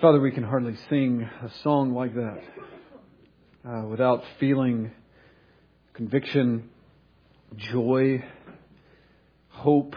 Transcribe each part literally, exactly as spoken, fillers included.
Father, we can hardly sing a song like that uh, without feeling conviction, joy, hope.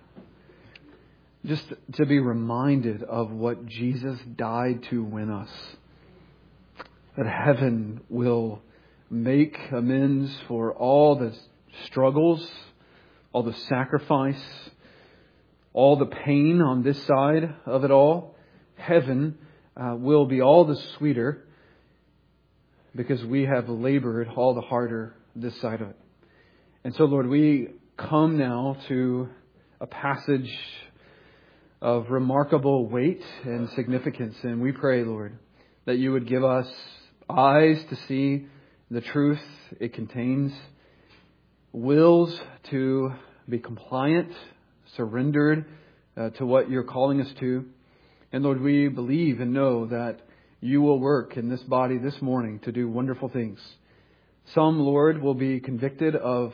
Just to be reminded of what Jesus died to win us. That heaven will make amends for all the struggles, all the sacrifice, all the pain on this side of it all. Heaven uh, will be all the sweeter because we have labored all the harder this side of it. And so, Lord, we come now to a passage of remarkable weight and significance. And we pray, Lord, that you would give us eyes to see the truth it contains, wills to be compliant, surrendered uh, to what you're calling us to. And Lord, we believe and know that you will work in this body this morning to do wonderful things. Some, Lord, will be convicted of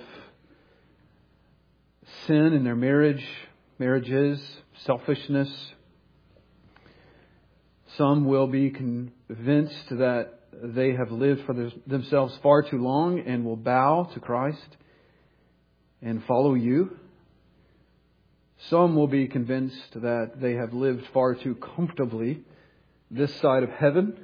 sin in their marriage, marriages, selfishness. Some will be convinced that they have lived for themselves far too long and will bow to Christ and follow you. Some will be convinced that they have lived far too comfortably this side of heaven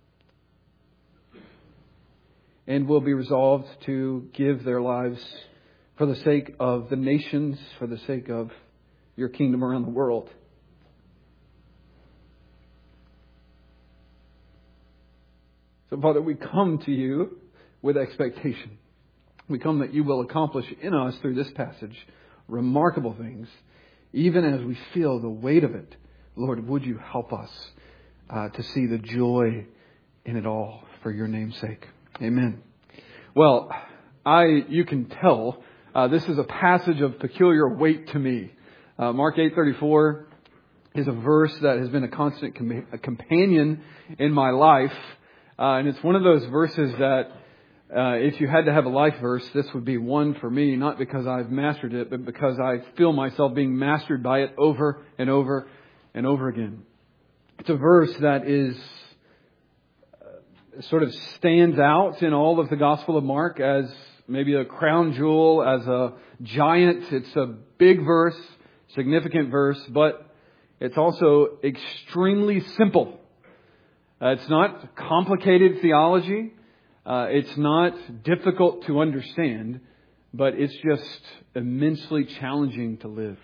and will be resolved to give their lives for the sake of the nations, for the sake of your kingdom around the world. So, Father, we come to you with expectation. We come that you will accomplish in us through this passage remarkable things. Even as we feel the weight of it, Lord, would you help us uh, to see the joy in it all for your name's sake. Amen. Well, I you can tell uh, this is a passage of peculiar weight to me. Uh, Mark eight thirty-four is a verse that has been a constant com- a companion in my life. Uh, and it's one of those verses that Uh, if you had to have a life verse, this would be one for me, not because I've mastered it, but because I feel myself being mastered by it over and over and over again. It's a verse that is uh, sort of stands out in all of the Gospel of Mark as maybe a crown jewel, as a giant. It's a big verse, significant verse, but it's also extremely simple. Uh, it's not complicated theology. Uh, it's not difficult to understand, but it's just immensely challenging to live.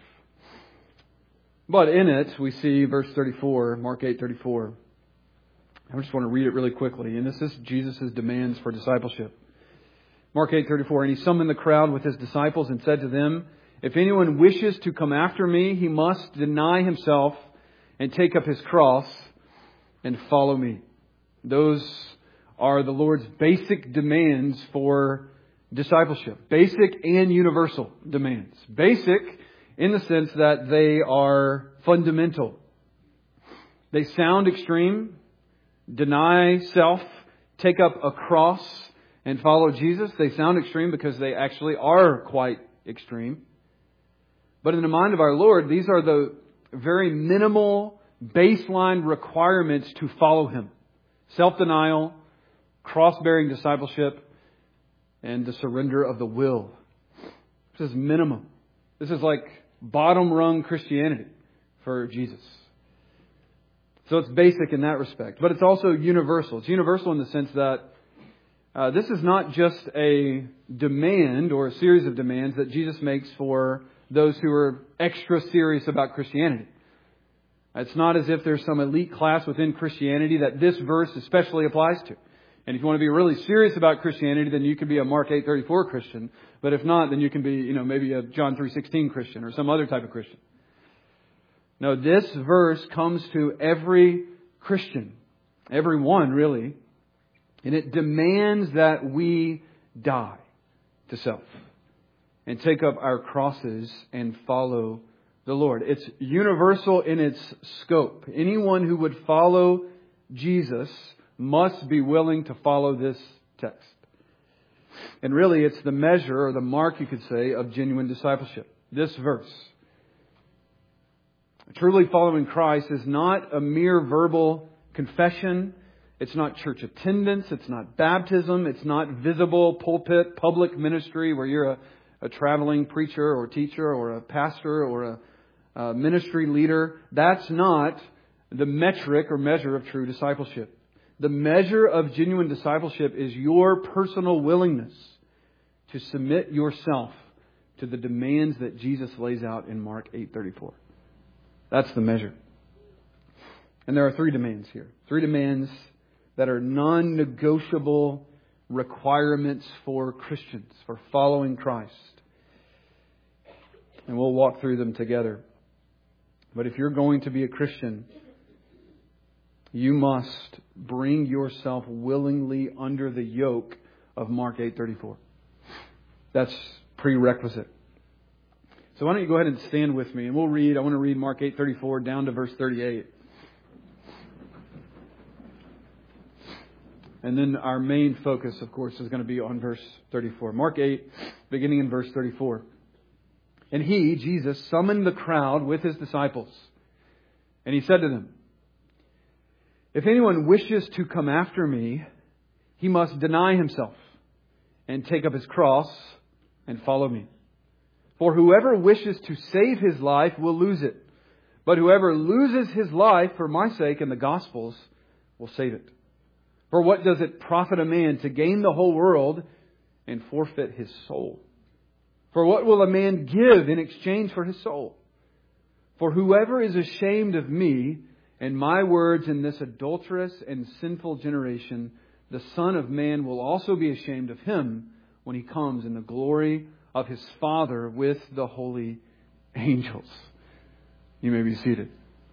But in it, we see verse thirty-four, Mark eight thirty-four. I just want to read it really quickly. And this is Jesus' demands for discipleship. Mark eight thirty-four, and he summoned the crowd with his disciples and said to them, "If anyone wishes to come after me, he must deny himself and take up his cross and follow me." Those are the Lord's basic demands for discipleship. Basic and universal demands. Basic in the sense that they are fundamental. They sound extreme. Deny self, take up a cross, and follow Jesus. They sound extreme because they actually are quite extreme. But in the mind of our Lord, these are the very minimal baseline requirements to follow Him. Self-denial, cross-bearing discipleship, and the surrender of the will. This is minimum. This is like bottom-rung Christianity for Jesus. So it's basic in that respect. But it's also universal. It's universal in the sense that uh, this is not just a demand or a series of demands that Jesus makes for those who are extra serious about Christianity. It's not as if there's some elite class within Christianity that this verse especially applies to. And if you want to be really serious about Christianity, then you can be a Mark eight thirty-four Christian. But if not, then you can be, you know, maybe a John three sixteen Christian or some other type of Christian. No, this verse comes to every Christian, everyone really, and it demands that we die to self and take up our crosses and follow the Lord. It's universal in its scope. Anyone who would follow Jesus must be willing to follow this text. And really, it's the measure or the mark, you could say, of genuine discipleship. This verse. Truly following Christ is not a mere verbal confession. It's not church attendance. It's not baptism. It's not visible pulpit, public ministry where you're a, a traveling preacher or teacher or a pastor or a, a ministry leader. That's not the metric or measure of true discipleship. The measure of genuine discipleship is your personal willingness to submit yourself to the demands that Jesus lays out in Mark eight thirty-four. That's the measure. And there are three demands here. Three demands that are non-negotiable requirements for Christians, for following Christ. And we'll walk through them together. But if you're going to be a Christian, you must bring yourself willingly under the yoke of Mark eight thirty-four. That's prerequisite. So why don't you go ahead and stand with me and we'll read. I want to read Mark eight thirty-four down to verse thirty-eight. And then our main focus, of course, is going to be on verse thirty-four. Mark eight, beginning in verse thirty-four. And he, Jesus, summoned the crowd with his disciples. And he said to them, if anyone wishes to come after me, he must deny himself and take up his cross and follow me. For whoever wishes to save his life will lose it. But whoever loses his life for my sake and the gospel's will save it. For what does it profit a man to gain the whole world and forfeit his soul? For what will a man give in exchange for his soul? For whoever is ashamed of me and my words in this adulterous and sinful generation, the Son of Man will also be ashamed of him when he comes in the glory of his Father with the holy angels. You may be seated.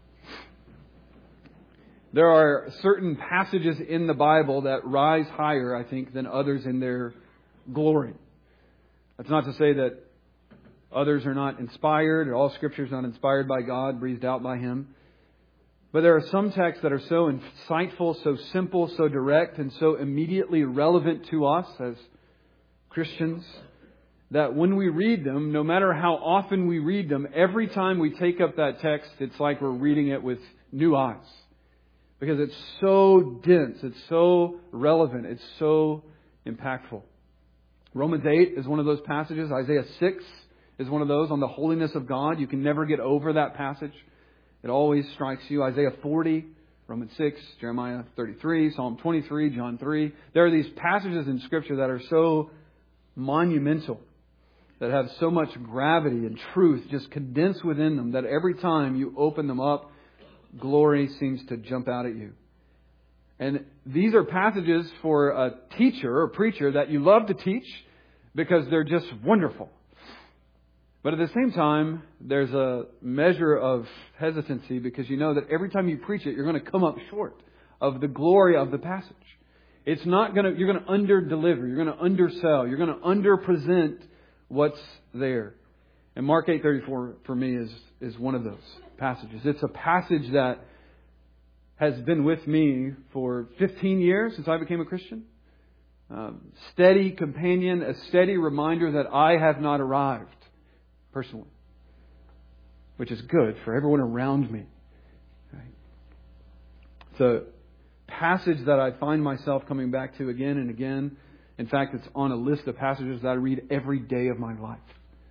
There are certain passages in the Bible that rise higher, I think, than others in their glory. That's not to say that others are not inspired, or all Scripture is not inspired by God, breathed out by Him. But there are some texts that are so insightful, so simple, so direct, and so immediately relevant to us as Christians, that when we read them, no matter how often we read them, every time we take up that text, it's like we're reading it with new eyes. Because it's so dense, it's so relevant, it's so impactful. Romans eight is one of those passages. Isaiah six is one of those on the holiness of God. You can never get over that passage. It always strikes you. Isaiah forty, Romans six, Jeremiah thirty-three, Psalm twenty-three, John three. There are these passages in Scripture that are so monumental, that have so much gravity and truth just condensed within them, that every time you open them up, glory seems to jump out at you. And these are passages for a teacher or preacher that you love to teach because they're just wonderful. But at the same time, there's a measure of hesitancy because you know that every time you preach it, you're going to come up short of the glory of the passage. It's not going to, you're going to under-deliver, you're going to undersell, you're going to under-present what's there. And Mark eight thirty-four for me is, is one of those passages. It's a passage that has been with me for fifteen years since I became a Christian. Um, steady companion, a steady reminder that I have not arrived personally, which is good for everyone around me. Right? It's a passage that I find myself coming back to again and again. In fact, it's on a list of passages that I read every day of my life.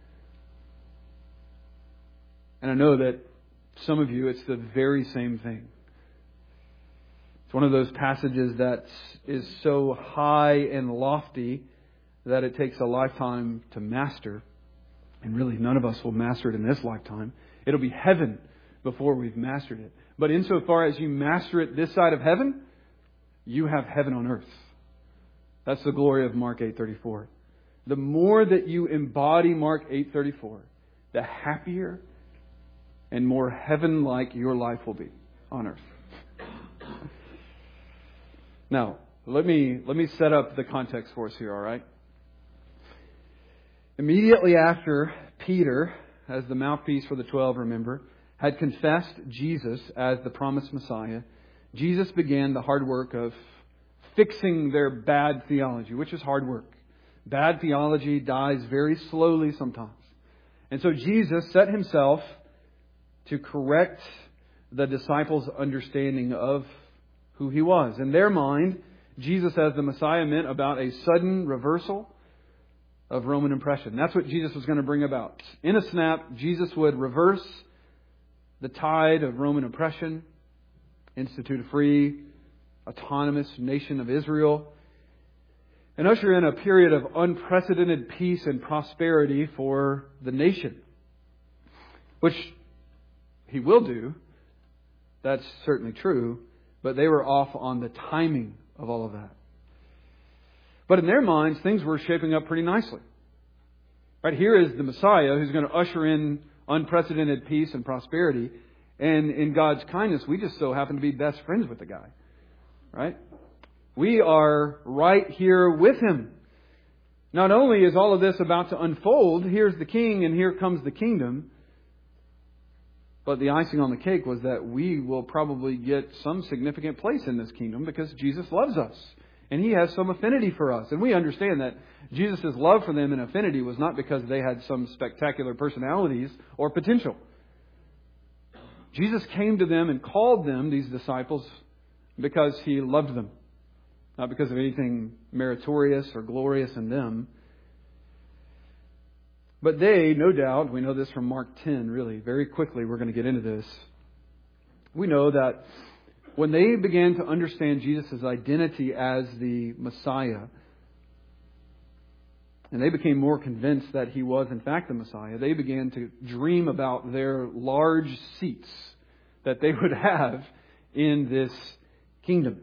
And I know that some of you, it's the very same thing. It's one of those passages that is so high and lofty that it takes a lifetime to master. And really, none of us will master it in this lifetime. It'll be heaven before we've mastered it. But insofar as you master it this side of heaven, you have heaven on earth. That's the glory of Mark eight thirty-four. The more that you embody Mark eight thirty-four, the happier and more heaven-like your life will be on earth. Now, let me let me set up the context for us here, all right? Immediately after Peter, as the mouthpiece for the twelve, remember, had confessed Jesus as the promised Messiah, Jesus began the hard work of fixing their bad theology, which is hard work. Bad theology dies very slowly sometimes. And so Jesus set himself to correct the disciples' understanding of who He was. In their mind, Jesus as the Messiah meant about a sudden reversal of Roman oppression. That's what Jesus was going to bring about. In a snap, Jesus would reverse the tide of Roman oppression, institute a free, autonomous nation of Israel, and usher in a period of unprecedented peace and prosperity for the nation. Which He will do. That's certainly true. But they were off on the timing of all of that. But in their minds, things were shaping up pretty nicely. Right here is the Messiah who's going to usher in unprecedented peace and prosperity. And in God's kindness, we just so happen to be best friends with the guy. Right? We are right here with Him. Not only is all of this about to unfold, here's the King and here comes the kingdom. But the icing on the cake was that we will probably get some significant place in this kingdom because Jesus loves us. And He has some affinity for us. And we understand that Jesus' love for them and affinity was not because they had some spectacular personalities or potential. Jesus came to them and called them, these disciples, because He loved them. Not because of anything meritorious or glorious in them. But they, no doubt, we know this from Mark ten, really, very quickly we're going to get into this. We know that when they began to understand Jesus' identity as the Messiah, and they became more convinced that He was in fact the Messiah, they began to dream about their large seats that they would have in this kingdom.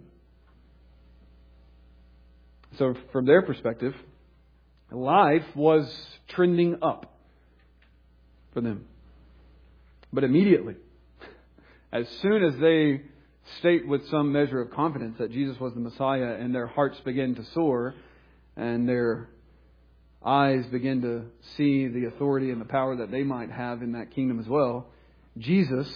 So from their perspective, life was trending up for them. But immediately, as soon as they state with some measure of confidence that Jesus was the Messiah and their hearts begin to soar and their eyes begin to see the authority and the power that they might have in that kingdom as well, Jesus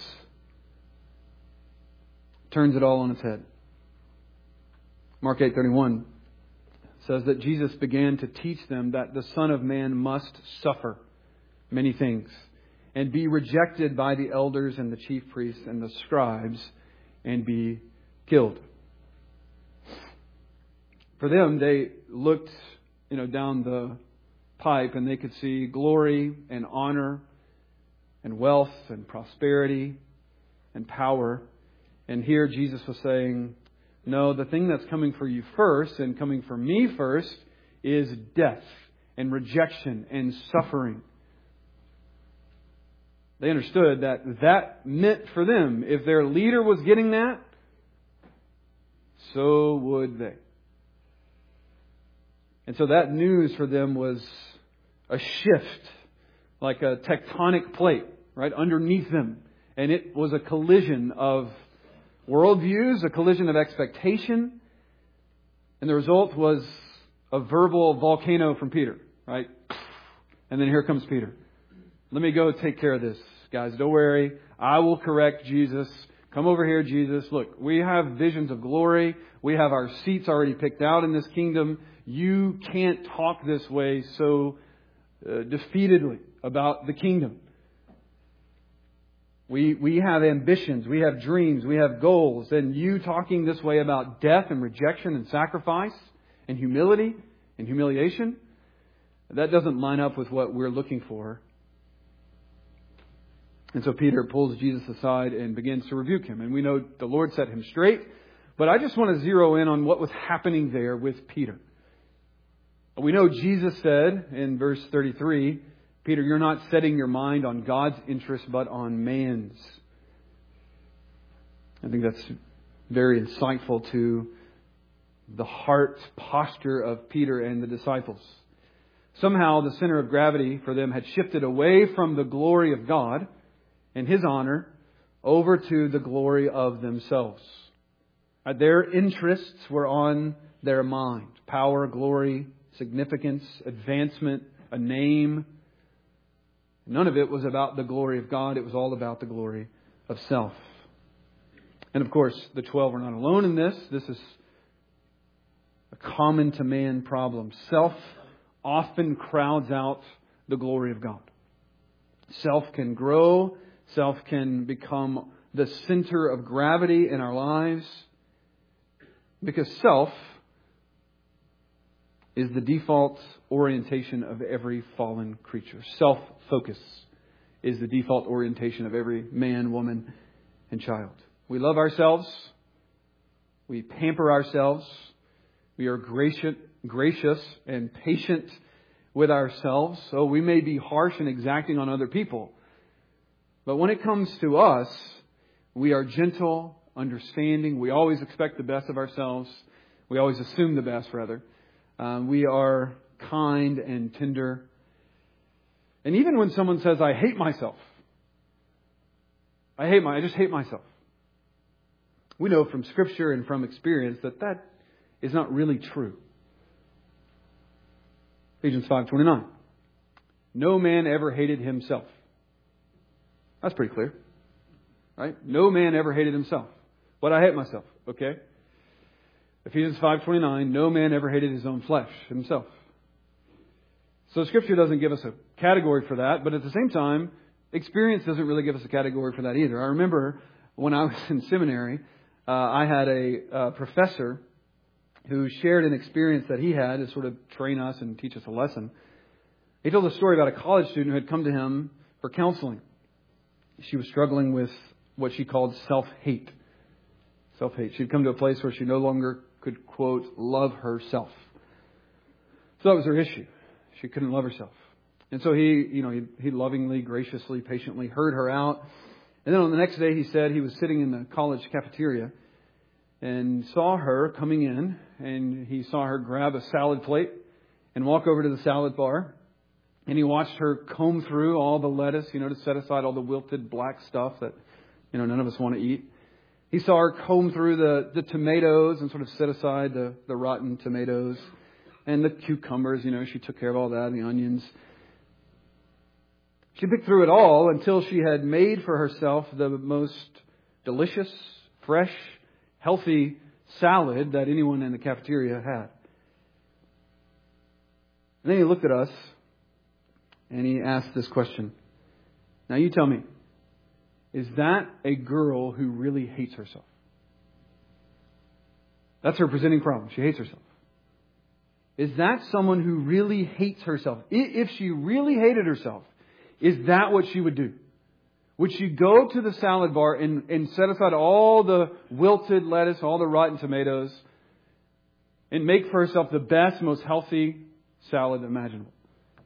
turns it all on its head. Mark eight thirty-one says that Jesus began to teach them that the Son of Man must suffer many things and be rejected by the elders and the chief priests and the scribes and be killed. For them, they looked, you know, down the pipe and they could see glory and honor and wealth and prosperity and power. And here Jesus was saying, no, the thing that's coming for you first and coming for me first is death and rejection and suffering. They understood that that meant for them, if their leader was getting that, so would they. And so that news for them was a shift, like a tectonic plate, right, underneath them. And it was a collision of worldviews, a collision of expectation. And the result was a verbal volcano from Peter, right? And then here comes Peter. Let me go take care of this, guys. Don't worry. I will correct Jesus. Come over here, Jesus. Look, we have visions of glory. We have our seats already picked out in this kingdom. You can't talk this way so uh, defeatedly about the kingdom. We we have ambitions, we have dreams, we have goals. And you talking this way about death and rejection and sacrifice and humility and humiliation, that doesn't line up with what we're looking for. And so Peter pulls Jesus aside and begins to rebuke him. And we know the Lord set him straight. But I just want to zero in on what was happening there with Peter. We know Jesus said in verse thirty-three, Peter, you're not setting your mind on God's interest, but on man's. I think that's very insightful to the heart posture of Peter and the disciples. Somehow the center of gravity for them had shifted away from the glory of God and His honor over to the glory of themselves. Their interests were on their mind. Power, glory, significance, advancement, a name. None of it was about the glory of God. It was all about the glory of self. And of course, the twelve are not alone in this. This is a common to man problem. Self often crowds out the glory of God. Self can grow. Self can become the center of gravity in our lives. Because self is the default orientation of every fallen creature. Self-focus is the default orientation of every man, woman, and child. We love ourselves. We pamper ourselves. We are gracious, gracious and patient with ourselves. So we may be harsh and exacting on other people. But when it comes to us, we are gentle, understanding. We always expect the best of ourselves. We always assume the best, rather. Um, we are kind and tender. And even when someone says, I hate myself. I hate my, I just hate myself. We know from Scripture and from experience that that is not really true. Ephesians five twenty-nine. No man ever hated himself. That's pretty clear. Right? No man ever hated himself. But I hate myself. Okay? Ephesians five twenty-nine. No man ever hated his own flesh, himself. So Scripture doesn't give us a category for that. But at the same time, experience doesn't really give us a category for that either. I remember when I was in seminary, uh, I had a uh, professor who shared an experience that he had to sort of train us and teach us a lesson. He told a story about a college student who had come to him for counseling. She was struggling with what she called self-hate. Self-hate. She'd come to a place where she no longer could, quote, love herself. So that was her issue. She couldn't love herself. And so he, you know, he, he lovingly, graciously, patiently heard her out. And then on the next day, he said he was sitting in the college cafeteria and saw her coming in, and he saw her grab a salad plate and walk over to the salad bar. And he watched her comb through all the lettuce, you know, to set aside all the wilted black stuff that, you know, none of us want to eat. He saw her comb through the, the tomatoes and sort of set aside the, the rotten tomatoes and the cucumbers, you know, she took care of all that, and the onions. She picked through it all until she had made for herself the most delicious, fresh, healthy salad that anyone in the cafeteria had. And then he looked at us and he asked this question. Now you tell me, is that a girl who really hates herself? That's her presenting problem. She hates herself. Is that someone who really hates herself? If she really hated herself, is that what she would do? Would she go to the salad bar and, and set aside all the wilted lettuce, all the rotten tomatoes, and make for herself the best, most healthy salad imaginable?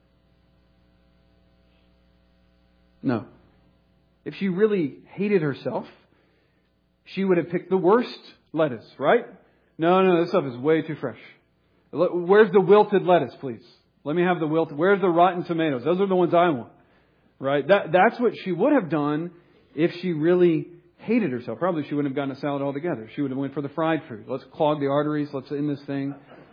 No. If she really hated herself, she would have picked the worst lettuce, right? No, no, this stuff is way too fresh. Where's the wilted lettuce, please? Let me have the wilted. Where's the rotten tomatoes? Those are the ones I want. Right? That, that's what she would have done if she really hated herself. Probably she wouldn't have gotten a salad altogether. She would have went for the fried food. Let's clog the arteries. Let's end this thing.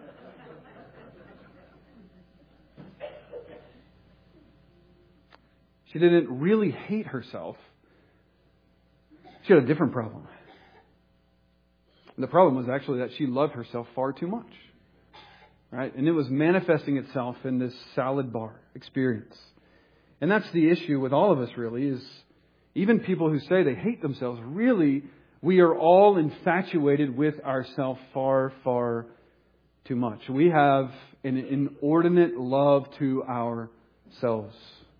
She didn't really hate herself. She had a different problem. And the problem was actually that she loved herself far too much. Right? And it was manifesting itself in this salad bar experience. And that's the issue with all of us, really, is even people who say they hate themselves, really, we are all infatuated with ourselves far, far too much. We have an inordinate love to ourselves.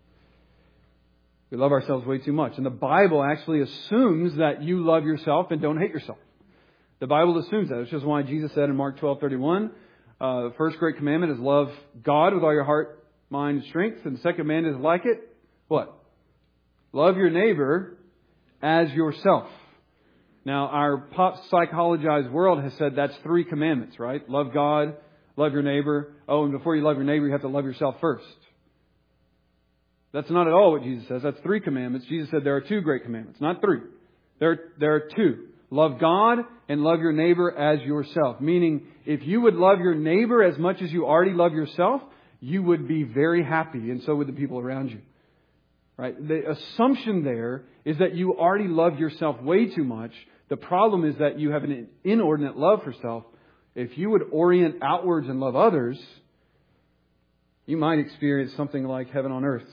We love ourselves way too much. And the Bible actually assumes that you love yourself and don't hate yourself. The Bible assumes that. It's just why Jesus said in Mark twelve thirty-one, uh, the first great commandment is love God with all your heart, mind, and strength. And the second commandment is like it. What? Love your neighbor as yourself. Now, our pop psychologized world has said that's three commandments, right? Love God, love your neighbor. Oh, and before you love your neighbor, you have to love yourself first. That's not at all what Jesus says. That's three commandments. Jesus said there are two great commandments, not three. There, there are two. Love God and love your neighbor as yourself. Meaning, if you would love your neighbor as much as you already love yourself, you would be very happy, and so would the people around you. Right? The assumption there is that you already love yourself way too much. The problem is that you have an inordinate love for self. If you would orient outwards and love others, you might experience something like heaven on earth.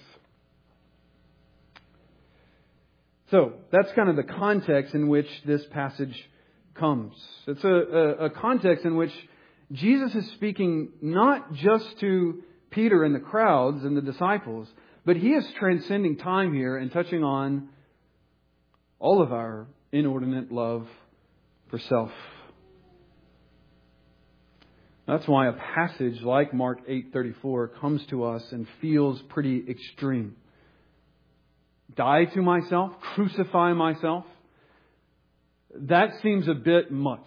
So, that's kind of the context in which this passage comes. It's a, a, a context in which Jesus is speaking not just to Peter and the crowds and the disciples, but He is transcending time here and touching on all of our inordinate love for self. That's why a passage like Mark eight thirty-four comes to us and feels pretty extreme. Die to myself, crucify myself. That seems a bit much.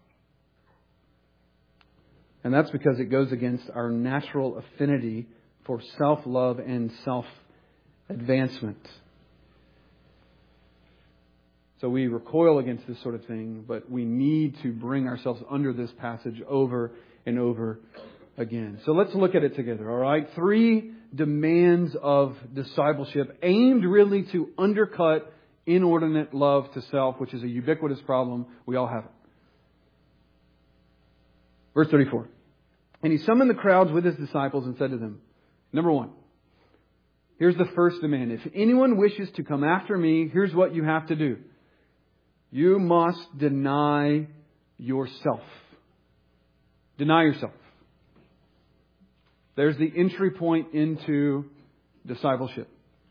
And that's because it goes against our natural affinity for self-love and self-advancement. So we recoil against this sort of thing, but we need to bring ourselves under this passage over and over again. So let's look at it together, all right? Three demands of discipleship aimed really to undercut inordinate love to self, which is a ubiquitous problem. We all have it. Verse thirty-four. And He summoned the crowds with His disciples and said to them, number one, here's the first demand. If anyone wishes to come after me, here's what you have to do. You must deny yourself. Deny yourself. There's the entry point into discipleship.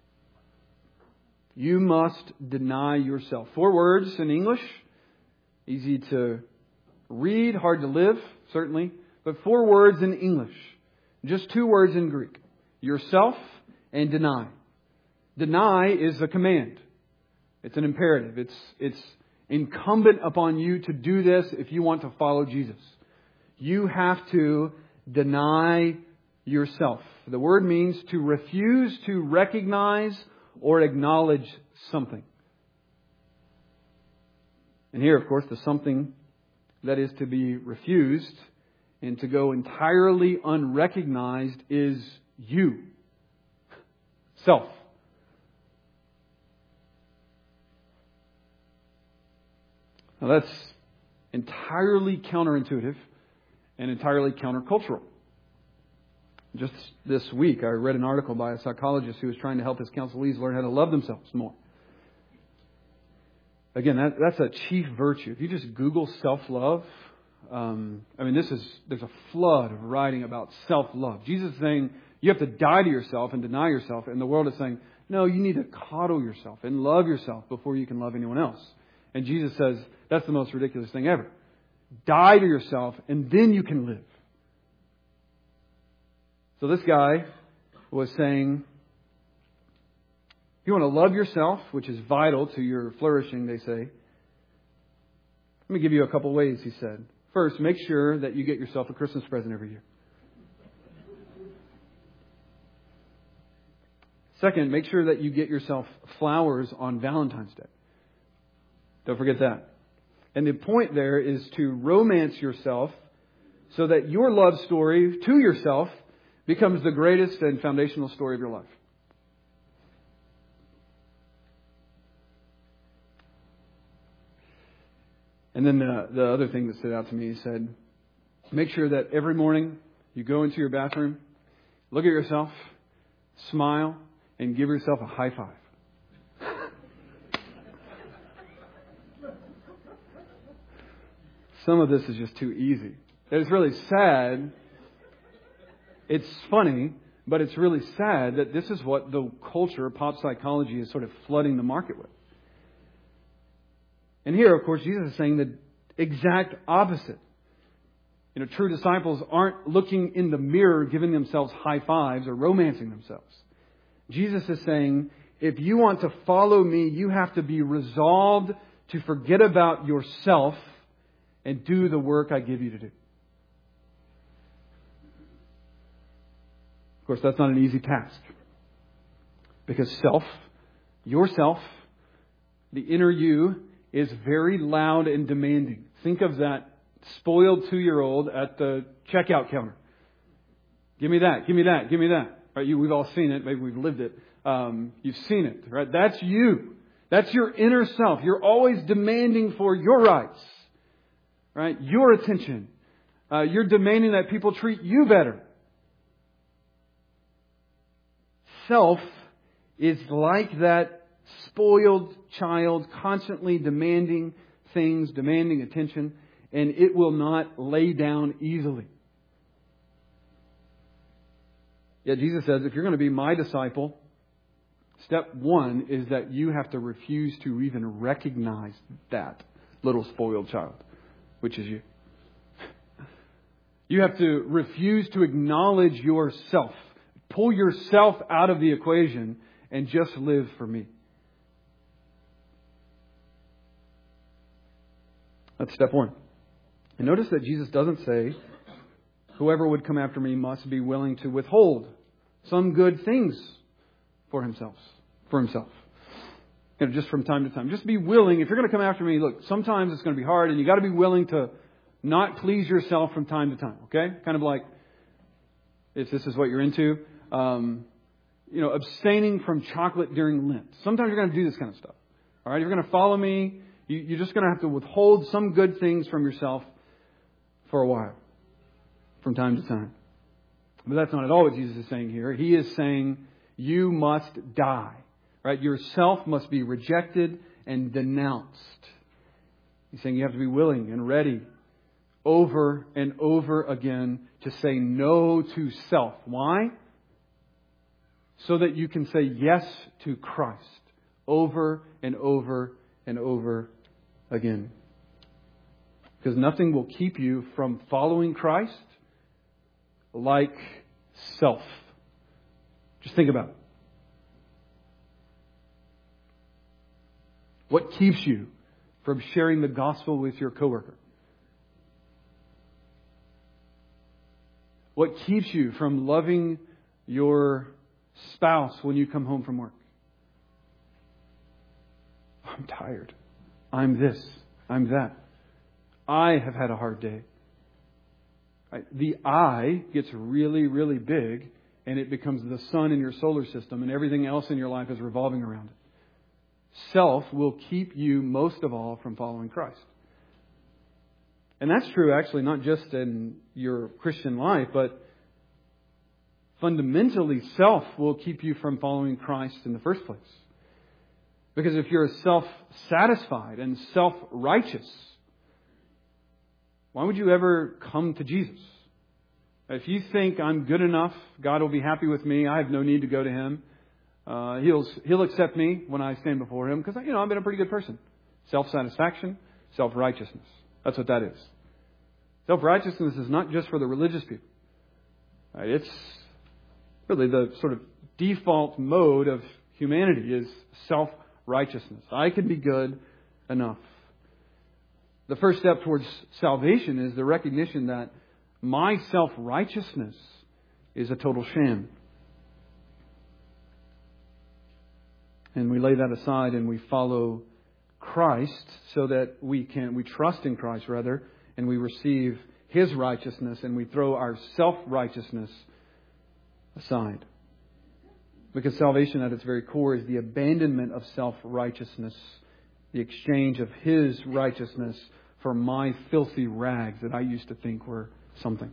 You must deny yourself. Four words in English. Easy to read, hard to live, certainly. But four words in English. Just two words in Greek. Yourself and deny. Deny is a command. It's an imperative. It's, it's incumbent upon you to do this if you want to follow Jesus. You have to deny yourself. The word means to refuse to recognize or acknowledge something. And here, of course, the something that is to be refused and to go entirely unrecognized is you. Self. Now that's entirely counterintuitive and entirely countercultural. Just this week, I read an article by a psychologist who was trying to help his counselees learn how to love themselves more. Again, that, that's a chief virtue. If you just Google self-love, um, I mean, this is there's a flood of writing about self-love. Jesus is saying you have to die to yourself and deny yourself, and the world is saying, no, you need to coddle yourself and love yourself before you can love anyone else. And Jesus says that's the most ridiculous thing ever. Die to yourself, and then you can live. So this guy was saying, if you want to love yourself, which is vital to your flourishing, they say, let me give you a couple ways, he said. First, make sure that you get yourself a Christmas present every year. Second, make sure that you get yourself flowers on Valentine's Day. Don't forget that. And the point there is to romance yourself so that your love story to yourself becomes the greatest and foundational story of your life. And then the, the other thing that stood out to me, he said, make sure that every morning you go into your bathroom, look at yourself, smile, and give yourself a high five. Some of this is just too easy. It's really sad. It's funny, but it's really sad that this is what the culture, pop psychology, is sort of flooding the market with. And here, of course, Jesus is saying the exact opposite. You know, true disciples aren't looking in the mirror, giving themselves high fives or romancing themselves. Jesus is saying, if you want to follow me, you have to be resolved to forget about yourself and do the work I give you to do. Of course, that's not an easy task. Because self, yourself, the inner you, is very loud and demanding. Think of that spoiled two-year-old at the checkout counter. Give me that, give me that, give me that. Right? You, we've all seen it. Maybe we've lived it. Um, you've seen it, right? That's you. That's your inner self. You're always demanding for your rights, right? Your attention. Uh, you're demanding that people treat you better. Self is like that spoiled child, constantly demanding things, demanding attention, and it will not lay down easily. Yet Jesus says, if you're going to be my disciple, step one is that you have to refuse to even recognize that little spoiled child, which is you. You have to refuse to acknowledge yourself. Pull yourself out of the equation and just live for me. That's step one. And notice that Jesus doesn't say, whoever would come after me must be willing to withhold some good things for himself. For himself. You know, just from time to time. Just be willing. If you're going to come after me, look, sometimes it's going to be hard and you got to be willing to not please yourself from time to time. Okay? Kind of like, if this is what you're into, um, you know, abstaining from chocolate during Lent. Sometimes you're going to do this kind of stuff. All right? You're going to follow me. You, you're just going to have to withhold some good things from yourself for a while. From time to time. But that's not at all what Jesus is saying here. He is saying you must die. Right? Yourself must be rejected and denounced. He's saying you have to be willing and ready over and over again to say no to self. Why? So that you can say yes to Christ over and over and over again. Because nothing will keep you from following Christ like self. Just think about it. What keeps you from sharing the gospel with your coworker? What keeps you from loving your spouse when you come home from work? I'm tired. I'm this. I'm that. I have had a hard day. The I gets really, really big and it becomes the sun in your solar system and everything else in your life is revolving around it. Self will keep you most of all from following Christ. And that's true actually not just in your Christian life, but fundamentally self will keep you from following Christ in the first place. Because if you're self-satisfied and self-righteous, why would you ever come to Jesus? If you think I'm good enough, God will be happy with me, I have no need to go to Him. Uh, he'll He'll accept me when I stand before Him because you know I've been a pretty good person. Self-satisfaction, self-righteousness. That's what that is. Self-righteousness is not just for the religious people. Right? It's really the sort of default mode of humanity is self-righteousness. I can be good enough. The first step towards salvation is the recognition that my self-righteousness is a total sham. And we lay that aside and we follow Christ so that we can, we trust in Christ rather, and we receive His righteousness and we throw our self-righteousness aside. Because salvation at its very core is the abandonment of self-righteousness, the exchange of His righteousness for my filthy rags that I used to think were something.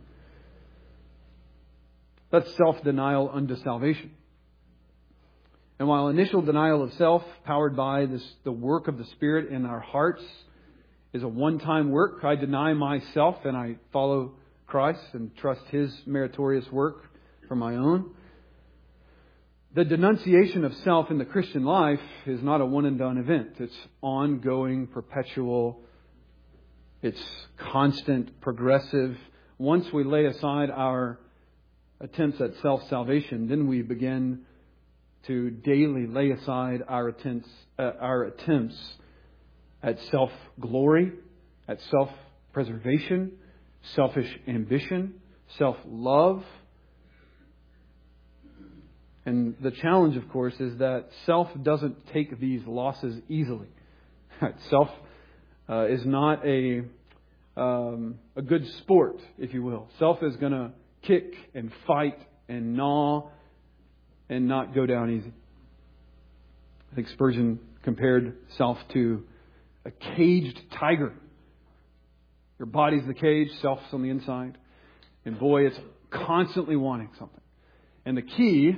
That's self-denial unto salvation. And while initial denial of self, powered by this, the work of the Spirit in our hearts, is a one-time work, I deny myself and I follow Christ and trust His meritorious work for my own. The denunciation of self in the Christian life is not a one-and-done event. It's ongoing, perpetual, it's constant, progressive. Once we lay aside our attempts at self-salvation, then we begin to daily lay aside our attempts, uh, our attempts at self-glory, at self-preservation, selfish ambition, self-love. And the challenge, of course, is that self doesn't take these losses easily. Self uh, is not a um, a good sport, if you will. Self is going to kick and fight and gnaw and not go down easy. I think Spurgeon compared self to a caged tiger. Your body's the cage, self's on the inside. And boy, it's constantly wanting something. And the key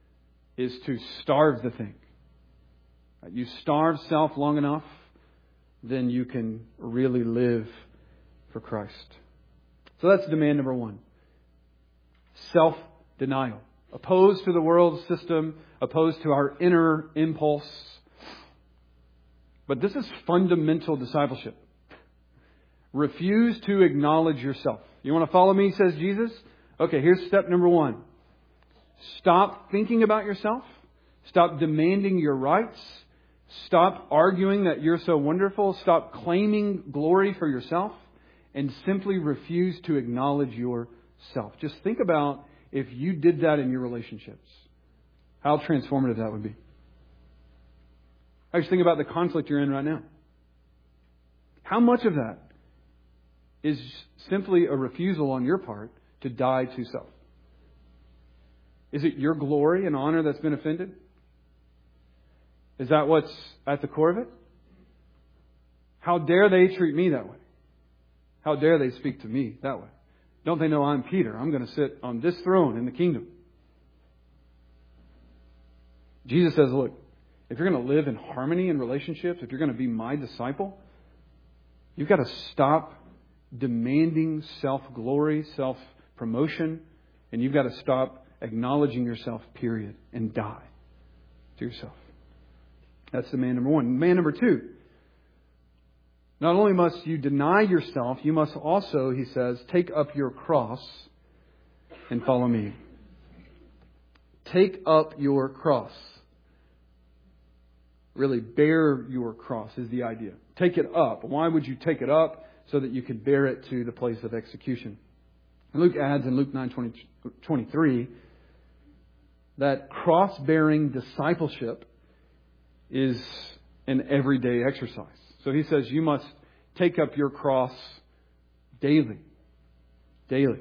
is to starve the thing. You starve self long enough, then you can really live for Christ. So that's demand number one. Self-denial. Opposed to the world system, opposed to our inner impulse. But this is fundamental discipleship. Refuse to acknowledge yourself. You want to follow me, says Jesus? Okay, here's step number one. Stop thinking about yourself. Stop demanding your rights. Stop arguing that you're so wonderful. Stop claiming glory for yourself. And simply refuse to acknowledge yourself. Just think about if you did that in your relationships. How transformative that would be. I just think about the conflict you're in right now. How much of that is simply a refusal on your part to die to self? Is it your glory and honor that's been offended? Is that what's at the core of it? How dare they treat me that way? How dare they speak to me that way? Don't they know I'm Peter? I'm going to sit on this throne in the kingdom. Jesus says, look, if you're going to live in harmony in relationships, if you're going to be my disciple, you've got to stop demanding self-glory, self-promotion, and you've got to stop acknowledging yourself, period, and die to yourself. That's demand number one. Demand number two. Not only must you deny yourself, you must also, he says, take up your cross and follow me. Take up your cross. Really, bear your cross is the idea. Take it up. Why would you take it up? So that you could bear it to the place of execution. Luke adds in Luke nine twenty-three that cross-bearing discipleship is an everyday exercise. So he says you must take up your cross daily. Daily.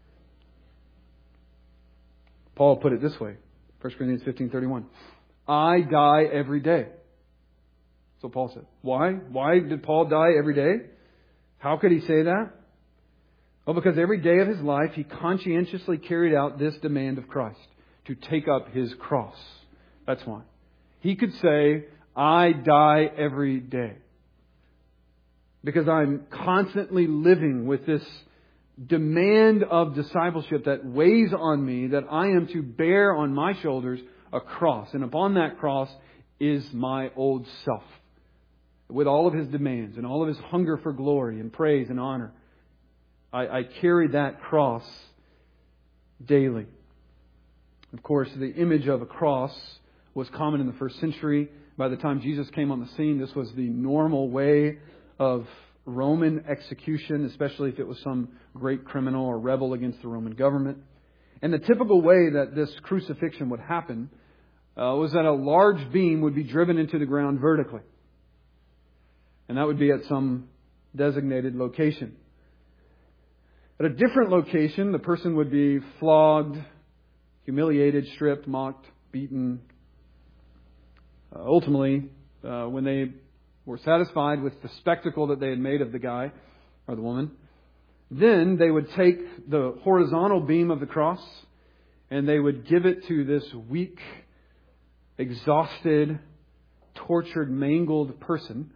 Paul put it this way. First Corinthians fifteen thirty-one. I die every day. That's what Paul said. Why? Why did Paul die every day? How could he say that? Well, because every day of his life he conscientiously carried out this demand of Christ. To take up his cross. That's why. He could say, I die every day. Because I'm constantly living with this demand of discipleship that weighs on me, that I am to bear on my shoulders a cross. And upon that cross is my old self. With all of his demands and all of his hunger for glory and praise and honor. I, I carry that cross daily. Of course, the image of a cross was common in the first century. By the time Jesus came on the scene, this was the normal way of Roman execution, especially if it was some great criminal or rebel against the Roman government. And the typical way that this crucifixion would happen uh, was that a large beam would be driven into the ground vertically. And that would be at some designated location. At a different location, the person would be flogged, humiliated, stripped, mocked, beaten. Uh, ultimately, uh, when they were satisfied with the spectacle that they had made of the guy or the woman, then they would take the horizontal beam of the cross and they would give it to this weak, exhausted, tortured, mangled person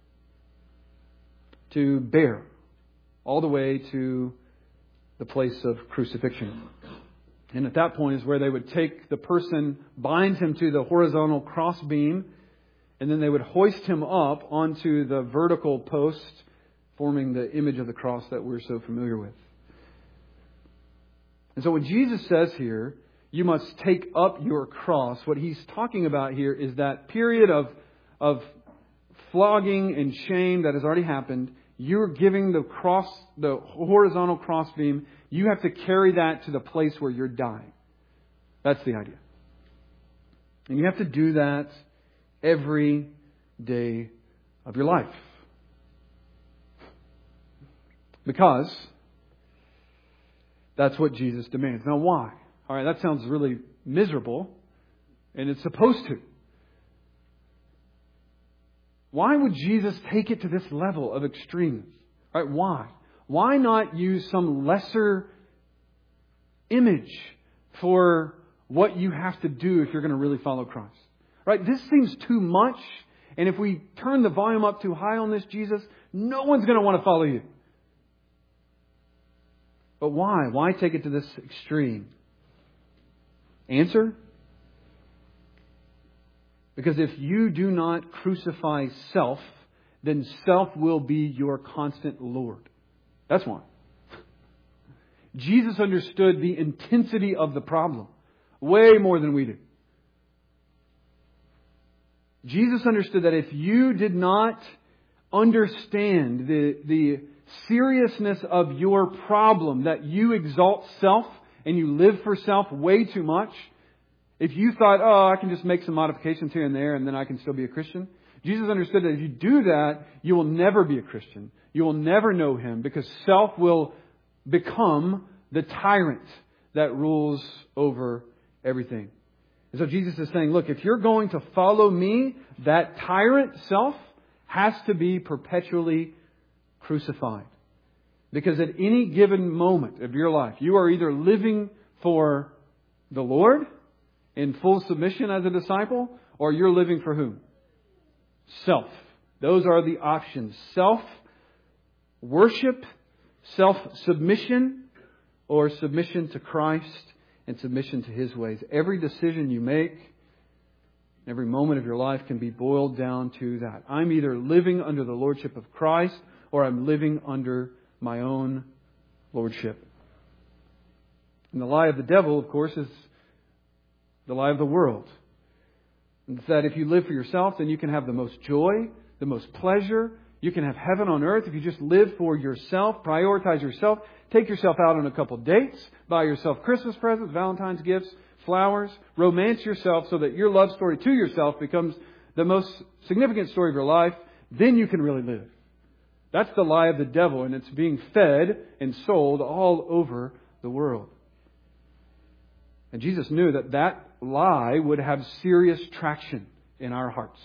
to bear all the way to the place of crucifixion. And at that point is where they would take the person, bind him to the horizontal cross beam, and then they would hoist him up onto the vertical post, forming the image of the cross that we're so familiar with. And so when Jesus says here, you must take up your cross, what he's talking about here is that period of, of flogging and shame that has already happened. You're giving the cross, the horizontal cross beam, you have to carry that to the place where you're dying. That's the idea. And you have to do that every day of your life. Because that's what Jesus demands. Now why? All right, that sounds really miserable, and it's supposed to. Why would Jesus take it to this level of extremes? All right, why? Why not use some lesser image for what you have to do if you're going to really follow Christ? Right? This seems too much, And if we turn the volume up too high on this Jesus, no one's going to want to follow you. But why? Why take it to this extreme? Answer? Because if you do not crucify self, then self will be your constant Lord. That's why. Jesus understood the intensity of the problem way more than we do. Jesus understood that if you did not understand the, the seriousness of your problem, that you exalt self and you live for self way too much, if you thought, oh, I can just make some modifications here and there and then I can still be a Christian, Jesus understood that if you do that, you will never be a Christian. You will never know Him, because self will become the tyrant that rules over everything. And so Jesus is saying, look, if you're going to follow me, that tyrant self has to be perpetually crucified. Because at any given moment of your life, you are either living for the Lord in full submission as a disciple, or you're living for whom? Self. Those are the options. Self-worship, self-submission, or submission to Christ and submission to His ways. Every decision you make, every moment of your life can be boiled down to that. I'm either living under the lordship of Christ, or I'm living under my own lordship. And the lie of the devil, of course, is the lie of the world. It's that if you live for yourself, then you can have the most joy, the most pleasure. You can have heaven on earth if you just live for yourself, prioritize yourself, take yourself out on a couple dates, buy yourself Christmas presents, Valentine's gifts, flowers, romance yourself so that your love story to yourself becomes the most significant story of your life. Then you can really live. That's the lie of the devil, and it's being fed and sold all over the world. And Jesus knew that that lie would have serious traction in our hearts.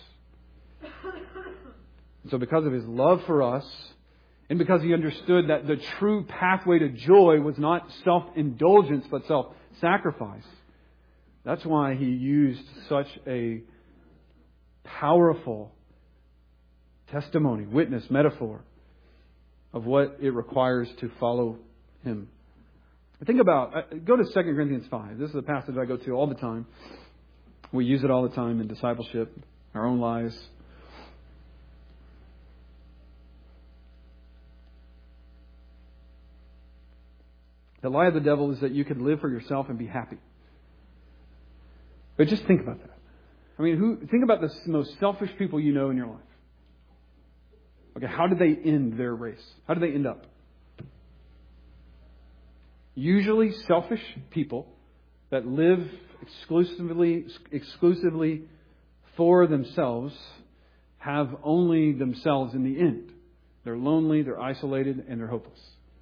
So because of His love for us, and because He understood that the true pathway to joy was not self-indulgence but self-sacrifice, that's why He used such a powerful testimony, witness, metaphor of what it requires to follow Him. Think about, go to Second Corinthians five. This is a passage I go to all the time. We use it all the time in discipleship, our own lives. The lie of the devil is that you can live for yourself and be happy. But just think about that. I mean, who? Think about the most selfish people you know in your life. Okay, how did they end their race? How did they end up? Usually selfish people that live exclusively exclusively for themselves have only themselves in the end. They're lonely, they're isolated, and they're hopeless.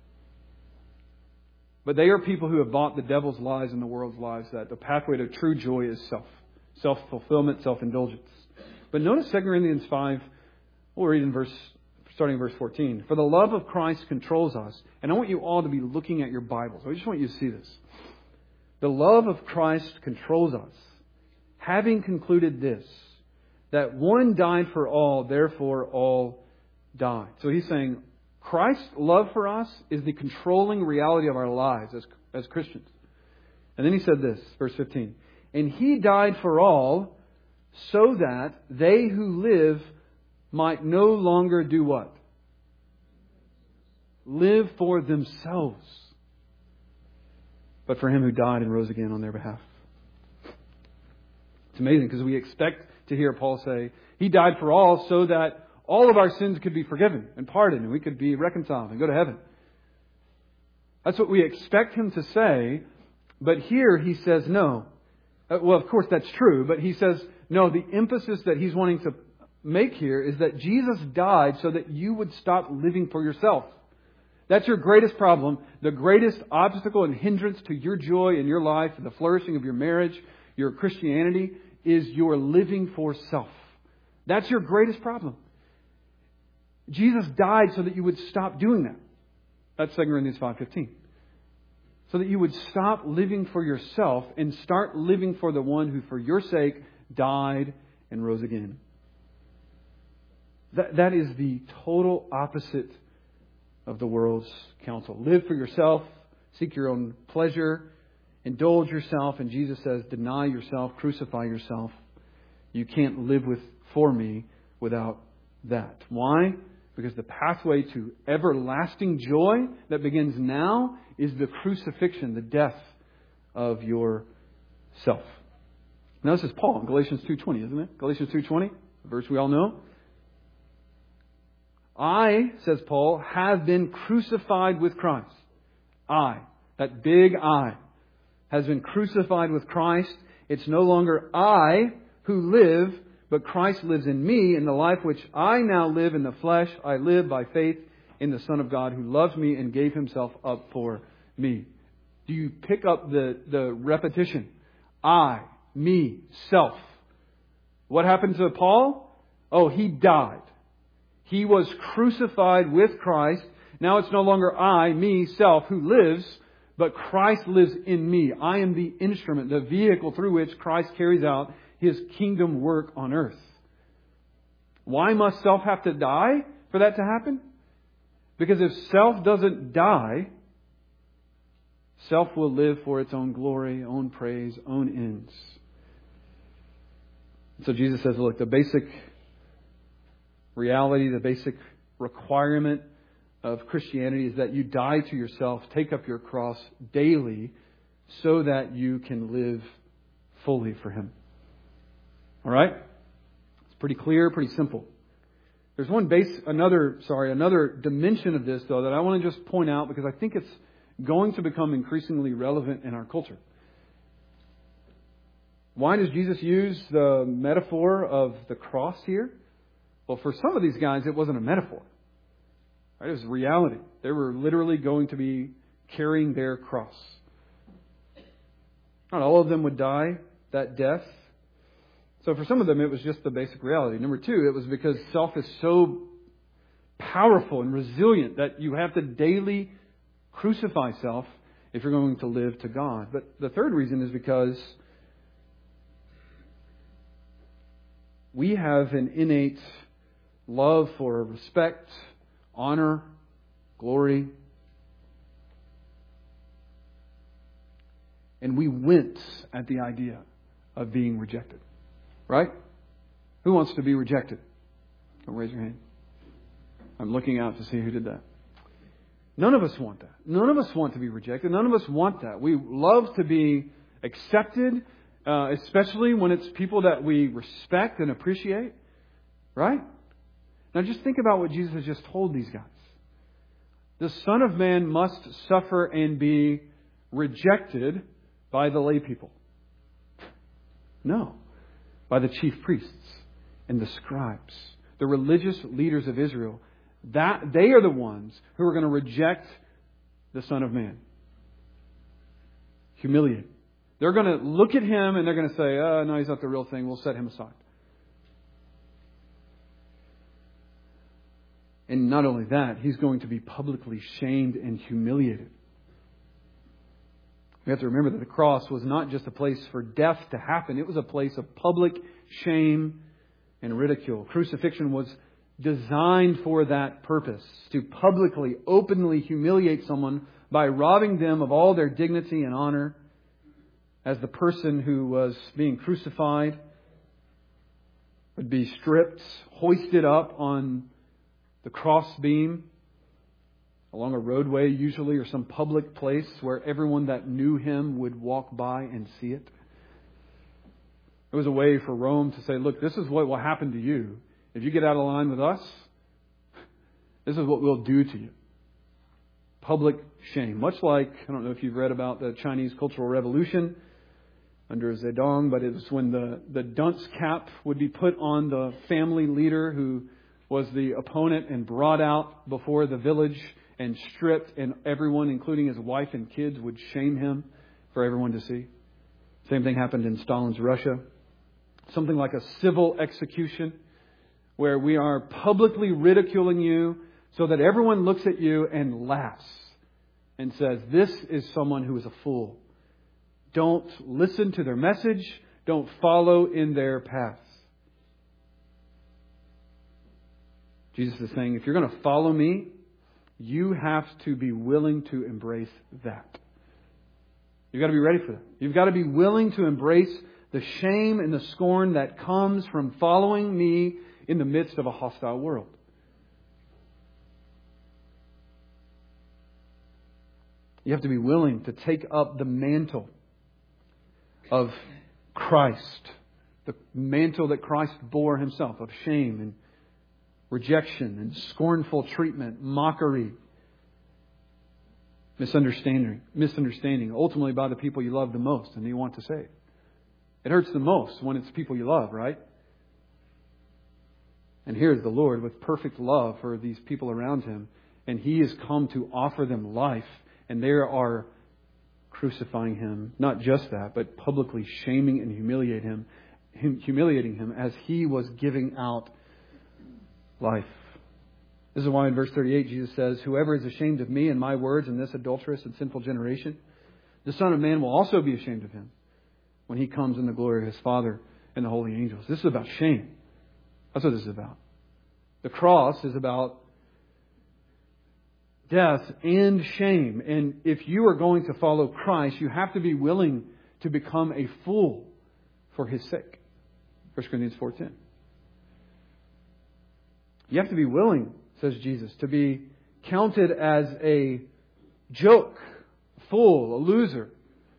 But they are people who have bought the devil's lies and the world's lies, that the pathway to true joy is self. Self-fulfillment, self-indulgence. But notice Second Corinthians five, we'll read in verse starting in verse fourteen. For the love of Christ controls us. And I want you all to be looking at your Bibles. I just want you to see this. The love of Christ controls us, having concluded this, that one died for all, therefore all died. So he's saying Christ's love for us is the controlling reality of our lives as, as Christians. And then he said this, verse fifteen. And He died for all, so that they who live might no longer do what? Live for themselves, but for Him who died and rose again on their behalf. It's amazing because we expect to hear Paul say, He died for all so that all of our sins could be forgiven and pardoned and we could be reconciled and go to heaven. That's what we expect Him to say, but here He says no. Uh, well, of course that's true, but He says no, the emphasis that He's wanting to make here is that Jesus died so that you would stop living for yourself. That's your greatest problem, the greatest obstacle and hindrance to your joy in your life, the flourishing of your marriage, your Christianity, is your living for self. That's your greatest problem. Jesus died so that you would stop doing that. That's Second Corinthians five fifteen. So that you would stop living for yourself and start living for the one who for your sake died and rose again. That, that is the total opposite of the world's counsel. Live for yourself, seek your own pleasure, indulge yourself, and Jesus says, deny yourself, crucify yourself. You can't live with for me without that. Why? Because the pathway to everlasting joy that begins now is the crucifixion, the death of yourself. Now this is Paul in Galatians two twenty, isn't it? Galatians two twenty, a verse we all know. I, says Paul, have been crucified with Christ. I, that big I, has been crucified with Christ. It's no longer I who live, but Christ lives in me. In the life which I now live in the flesh, I live by faith in the Son of God who loves me and gave Himself up for me. Do you pick up the, the repetition? I, me, self. What happened to Paul? Oh, he died. He was crucified with Christ. Now it's no longer I, me, self, who lives, but Christ lives in me. I am the instrument, the vehicle through which Christ carries out His kingdom work on earth. Why must self have to die for that to happen? Because if self doesn't die, self will live for its own glory, own praise, own ends. So Jesus says, look, the basic reality, the basic requirement of Christianity is that you die to yourself, take up your cross daily so that you can live fully for Him. All right? It's pretty clear, pretty simple. There's one base, another, sorry, another dimension of this, though, that I want to just point out because I think it's going to become increasingly relevant in our culture. Why does Jesus use the metaphor of the cross here? Well, for some of these guys, it wasn't a metaphor. Right? It was reality. They were literally going to be carrying their cross. Not all of them would die that death. So for some of them, it was just the basic reality. Number two, it was because self is so powerful and resilient that you have to daily crucify self if you're going to live to God. But the third reason is because we have an innate love for respect, honor, glory. And we wince at the idea of being rejected. Right? Who wants to be rejected? Don't raise your hand. I'm looking out to see who did that. None of us want that. None of us want to be rejected. None of us want that. We love to be accepted, uh, especially when it's people that we respect and appreciate. Right? Now just think about what Jesus has just told these guys. The Son of Man must suffer and be rejected by the lay people. No. By the chief priests and the scribes, the religious leaders of Israel. That they are the ones who are going to reject the Son of Man. Humiliate. They're going to look at Him and they're going to say, oh, no, He's not the real thing. We'll set Him aside. And not only that, He's going to be publicly shamed and humiliated. We have to remember that the cross was not just a place for death to happen. It was a place of public shame and ridicule. Crucifixion was designed for that purpose. To publicly, openly humiliate someone by robbing them of all their dignity and honor as the person who was being crucified would be stripped, hoisted up on the cross beam along a roadway usually, or some public place where everyone that knew Him would walk by and see it. It was a way for Rome to say, look, this is what will happen to you. If you get out of line with us, this is what we'll do to you. Public shame. Much like, I don't know if you've read about the Chinese Cultural Revolution under Zedong, but it was when the, the dunce cap would be put on the family leader who was the opponent and brought out before the village and stripped, and everyone, including his wife and kids, would shame him for everyone to see. Same thing happened in Stalin's Russia. Something like a civil execution where we are publicly ridiculing you so that everyone looks at you and laughs and says, this is someone who is a fool. Don't listen to their message. Don't follow in their paths. Jesus is saying, if you're going to follow me, you have to be willing to embrace that. You've got to be ready for that. You've got to be willing to embrace the shame and the scorn that comes from following me in the midst of a hostile world. You have to be willing to take up the mantle of Christ, the mantle that Christ bore himself of shame and rejection and scornful treatment, mockery, misunderstanding, misunderstanding, ultimately by the people you love the most and you want to save. It hurts the most when it's people you love, right? And here's the Lord with perfect love for these people around him, and he has come to offer them life, and they are crucifying him. Not just that, but publicly shaming and humiliating him, humiliating him as he was giving out life. This is why in verse thirty-eight Jesus says, whoever is ashamed of me and my words in this adulterous and sinful generation, the Son of Man will also be ashamed of him when he comes in the glory of his Father and the holy angels. This is about shame. That's what this is about. The cross is about death and shame. And if you are going to follow Christ, you have to be willing to become a fool for his sake. First Corinthians four ten. You have to be willing, says Jesus, to be counted as a joke, a fool, a loser.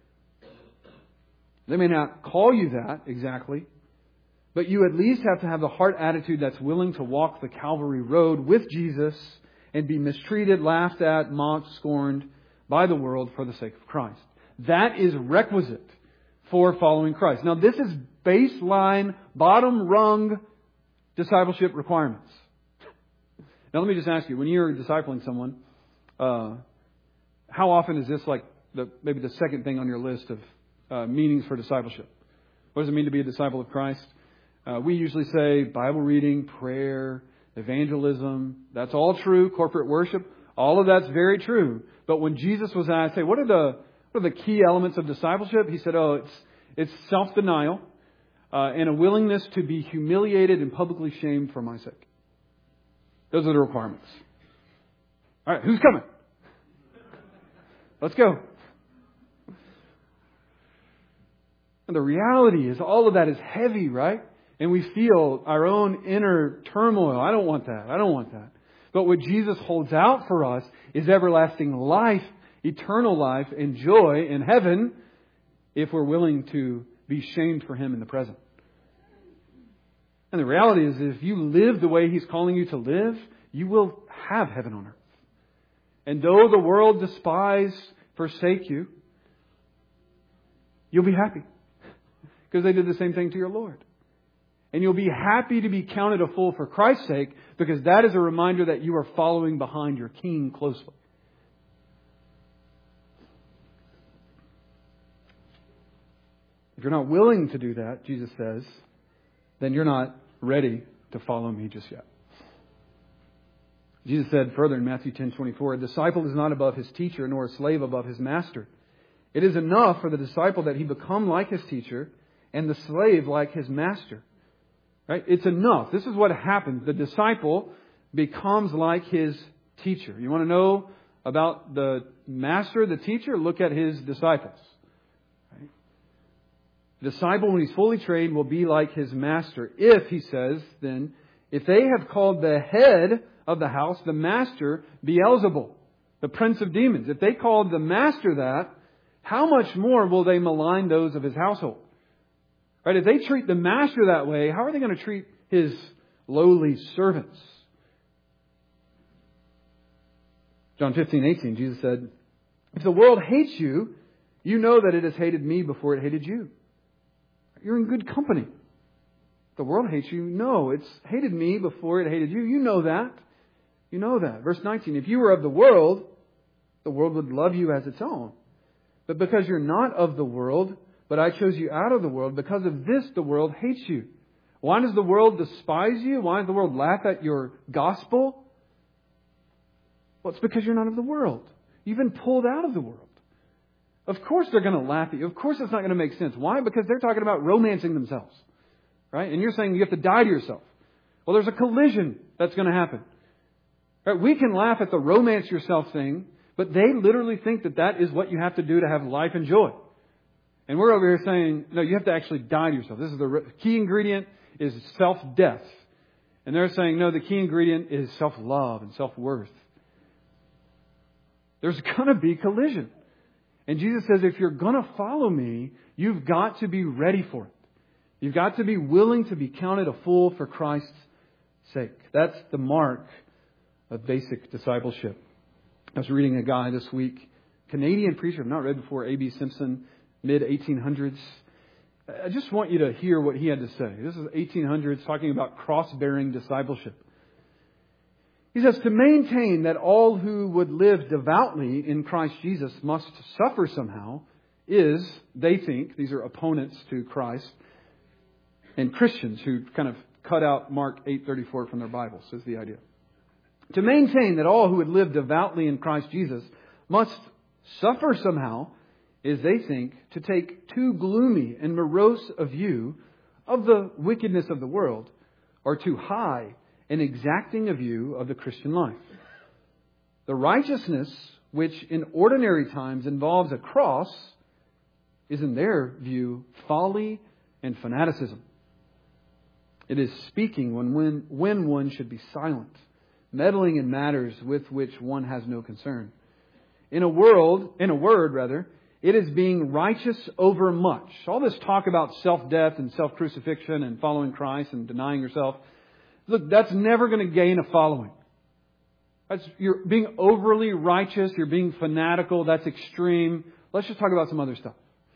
They may not call you that exactly, but you at least have to have the heart attitude that's willing to walk the Calvary road with Jesus and be mistreated, laughed at, mocked, scorned by the world for the sake of Christ. That is requisite for following Christ. Now, this is baseline, bottom rung discipleship requirements. Now, let me just ask you, when you're discipling someone, uh, how often is this like the maybe the second thing on your list of uh, meanings for discipleship? What does it mean to be a disciple of Christ? Uh, we usually say Bible reading, prayer, evangelism. That's all true. Corporate worship. All of that's very true. But when Jesus was asked, hey, what are the what are the key elements of discipleship? He said, oh, it's it's self-denial uh, and a willingness to be humiliated and publicly shamed for my sake. Those are the requirements. All right, who's coming? Let's go. And the reality is all of that is heavy, right? And we feel our own inner turmoil. I don't want that. I don't want that. But what Jesus holds out for us is everlasting life, eternal life, and joy in heaven if we're willing to be shamed for Him in the present. And the reality is, if you live the way He's calling you to live, you will have heaven on earth. And though the world despise, forsake you, you'll be happy. Because they did the same thing to your Lord. And you'll be happy to be counted a fool for Christ's sake, because that is a reminder that you are following behind your King closely. If you're not willing to do that, Jesus says, then you're not ready to follow me just yet. Jesus said further in Matthew ten twenty-four, a disciple is not above his teacher, nor a slave above his master. It is enough for the disciple that he become like his teacher and the slave like his master. Right? It's enough. This is what happens. The disciple becomes like his teacher. You want to know about the master, the teacher? Look at his disciples. Right? The disciple, when he's fully trained, will be like his master. If, he says, then, if they have called the head of the house, the master, Beelzebul, the prince of demons. If they called the master that, how much more will they malign those of his household? Right? If they treat the master that way, how are they going to treat his lowly servants? John fifteen eighteen, Jesus said, if the world hates you, you know that it has hated me before it hated you. You're in good company. If the world hates you, no, it's hated me before it hated you. You know that. You know that. Verse nineteen, if you were of the world, the world would love you as its own. But because you're not of the world, but I chose you out of the world, because of this the world hates you. Why does the world despise you? Why does the world laugh at your gospel? Well, it's because you're not of the world. You've been pulled out of the world. Of course they're going to laugh at you. Of course it's not going to make sense. Why? Because they're talking about romancing themselves. Right? And you're saying you have to die to yourself. Well, there's a collision that's going to happen. Right? We can laugh at the romance yourself thing, but they literally think that that is what you have to do to have life and joy. And we're over here saying, no, you have to actually die to yourself. This is the key ingredient is self-death. And they're saying, no, the key ingredient is self-love and self-worth. There's going to be collision. And Jesus says, if you're going to follow me, you've got to be ready for it. You've got to be willing to be counted a fool for Christ's sake. That's the mark of basic discipleship. I was reading a guy this week, Canadian preacher, I've not read before, A B Simpson, mid eighteen hundreds. I just want you to hear what he had to say. This is eighteen hundreds, talking about cross-bearing discipleship. He says, to maintain that all who would live devoutly in Christ Jesus must suffer somehow is, they think, these are opponents to Christ, and Christians who kind of cut out Mark eight thirty-four from their Bibles, is the idea. To maintain that all who would live devoutly in Christ Jesus must suffer somehow is, they think, to take too gloomy and morose a view of the wickedness of the world, or too high and exacting a view of the Christian life. The righteousness which in ordinary times involves a cross is, in their view, folly and fanaticism. It is speaking when, when, when one should be silent, meddling in matters with which one has no concern. In a world, in a word rather, it is being righteous over much. All this talk about self-death and self-crucifixion and following Christ and denying yourself, look, that's never going to gain a following. That's, you're being overly righteous, you're being fanatical, that's extreme. Let's just talk about some other stuff.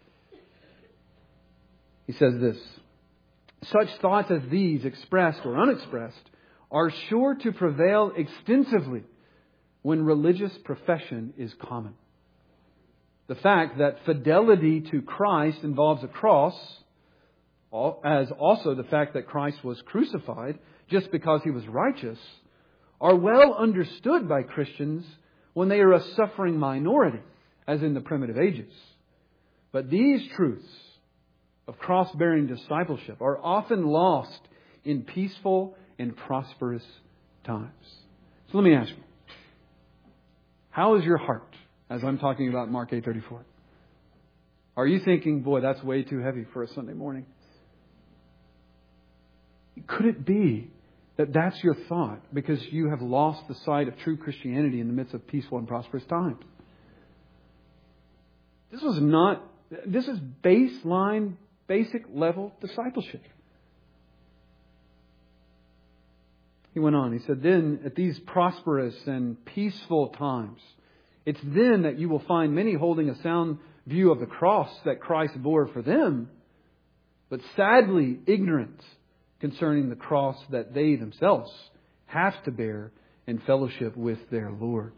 He says this, such thoughts as these, expressed or unexpressed, are sure to prevail extensively when religious profession is common. The fact that fidelity to Christ involves a cross, as also the fact that Christ was crucified just because He was righteous, are well understood by Christians when they are a suffering minority, as in the primitive ages. But these truths of cross-bearing discipleship are often lost in peaceful and prosperous times. So let me ask you, how is your heart as I'm talking about Mark eight thirty-four? Are you thinking, boy, that's way too heavy for a Sunday morning? Could it be that that's your thought because you have lost the sight of true Christianity in the midst of peaceful and prosperous times? This was not, this is baseline, basic level discipleship. He went on, he said, then at these prosperous and peaceful times, it's then that you will find many holding a sound view of the cross that Christ bore for them, but sadly ignorant concerning the cross that they themselves have to bear in fellowship with their Lord.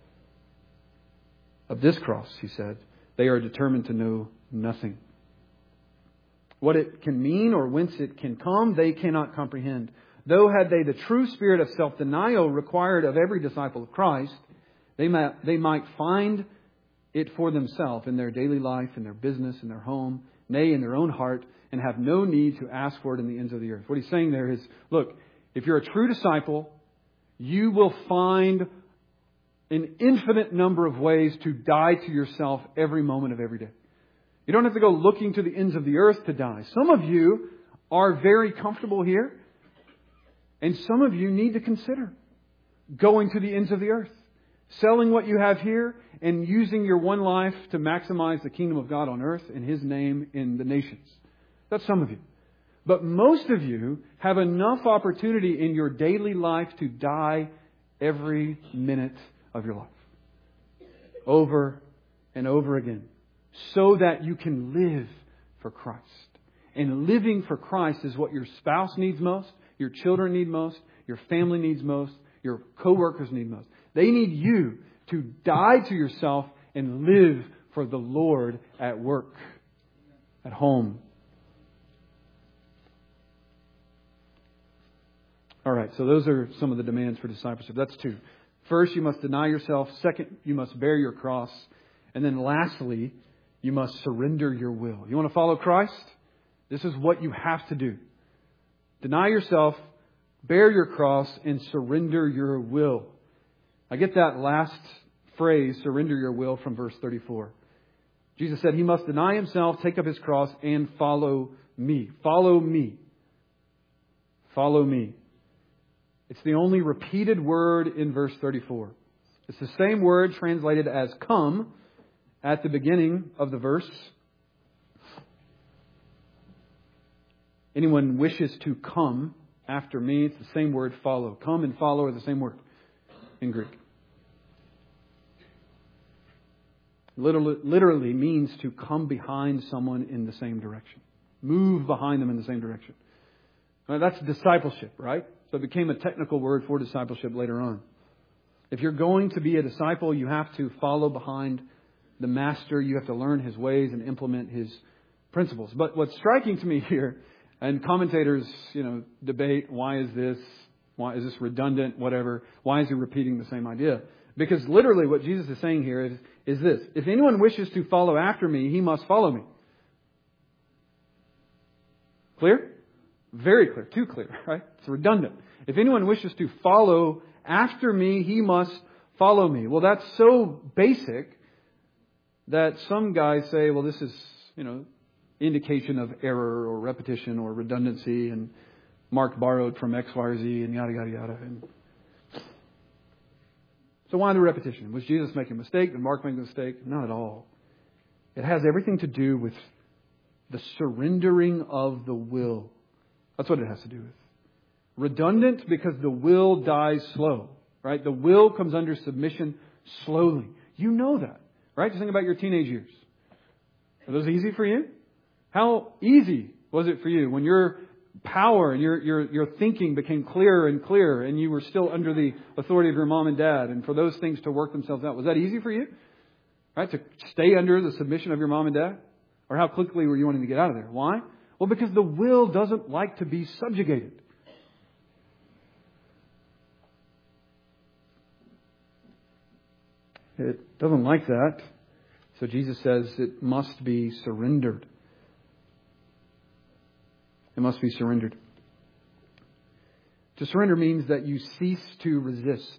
Of this cross, he said, they are determined to know nothing. What it can mean or whence it can come, they cannot comprehend. Though had they the true spirit of self-denial required of every disciple of Christ, they might, they might find it for themselves in their daily life, in their business, in their home, nay, in their own heart, and have no need to ask for it in the ends of the earth. What he's saying there is, look, if you're a true disciple, you will find an infinite number of ways to die to yourself every moment of every day. You don't have to go looking to the ends of the earth to die. Some of you are very comfortable here, and some of you need to consider going to the ends of the earth, selling what you have here, and using your one life to maximize the kingdom of God on earth in His name in the nations. That's some of you. But most of you have enough opportunity in your daily life to die every minute of your life. Over and over again. So that you can live for Christ. And living for Christ is what your spouse needs most, your children need most, your family needs most, your co-workers need most. They need you to die to yourself and live for the Lord at work, at home. All right, so those are some of the demands for discipleship. That's two. First, you must deny yourself. Second, you must bear your cross. And then lastly, you must surrender your will. You want to follow Christ? This is what you have to do. Deny yourself, bear your cross and surrender your will. I get that last phrase, surrender your will, from verse thirty-four. Jesus said he must deny himself, take up his cross, and follow me. Follow me. Follow me. It's the only repeated word in verse thirty-four. It's the same word translated as come at the beginning of the verse. Anyone wishes to come after me, it's the same word, follow. Come and follow are the same word in Greek. Literally, literally means to come behind someone in the same direction. Move behind them in the same direction. Now, that's discipleship, right? So it became a technical word for discipleship later on. If you're going to be a disciple, you have to follow behind the master. You have to learn his ways and implement his principles. But what's striking to me here, and commentators, you know, debate, why is this, why is this redundant, whatever, why is he repeating the same idea? Because literally what Jesus is saying here is, is this: if anyone wishes to follow after me, he must follow me. Clear? Very clear. Too clear, right? It's redundant. If anyone wishes to follow after me, he must follow me. Well, that's so basic that some guys say, well, this is, you know, indication of error or repetition or redundancy, and Mark borrowed from X, Y, or Z, and yada, yada, yada. And so why the repetition? Was Jesus making a mistake? Did Mark make a mistake? Not at all. It has everything to do with the surrendering of the will. That's what it has to do with. Redundant because the will dies slow, right? The will comes under submission slowly. You know that, right? Just think about your teenage years. Are those easy for you? How easy was it for you when your power and your, your, your thinking became clearer and clearer, and you were still under the authority of your mom and dad, and for those things to work themselves out? Was that easy for you? Right? To stay under the submission of your mom and dad? Or how quickly were you wanting to get out of there? Why? Well, because the will doesn't like to be subjugated. It doesn't like that. So Jesus says it must be surrendered. It must be surrendered. To surrender means that you cease to resist.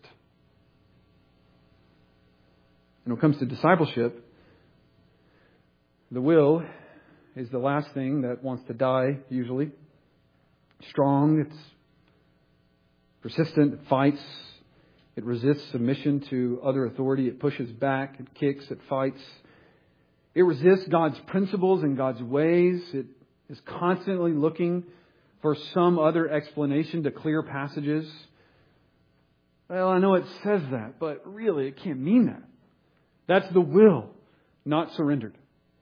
And when it comes to discipleship, the will is the last thing that wants to die, usually. Strong, it's persistent, it fights, it resists submission to other authority, it pushes back, it kicks, it fights. It resists God's principles and God's ways. It is constantly looking for some other explanation to clear passages. Well, I know it says that, but really it can't mean that. That's the will, not surrendered.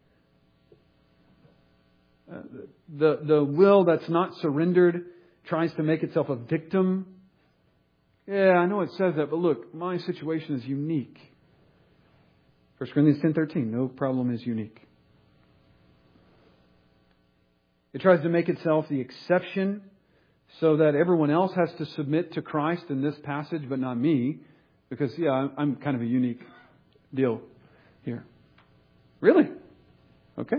Uh, the, the will that's not surrendered tries to make itself a victim. Yeah, I know it says that, but look, my situation is unique. First Corinthians ten thirteen, no problem is unique. It tries to make itself the exception so that everyone else has to submit to Christ in this passage, but not me, because, yeah, I'm kind of a unique deal here. Really? Okay.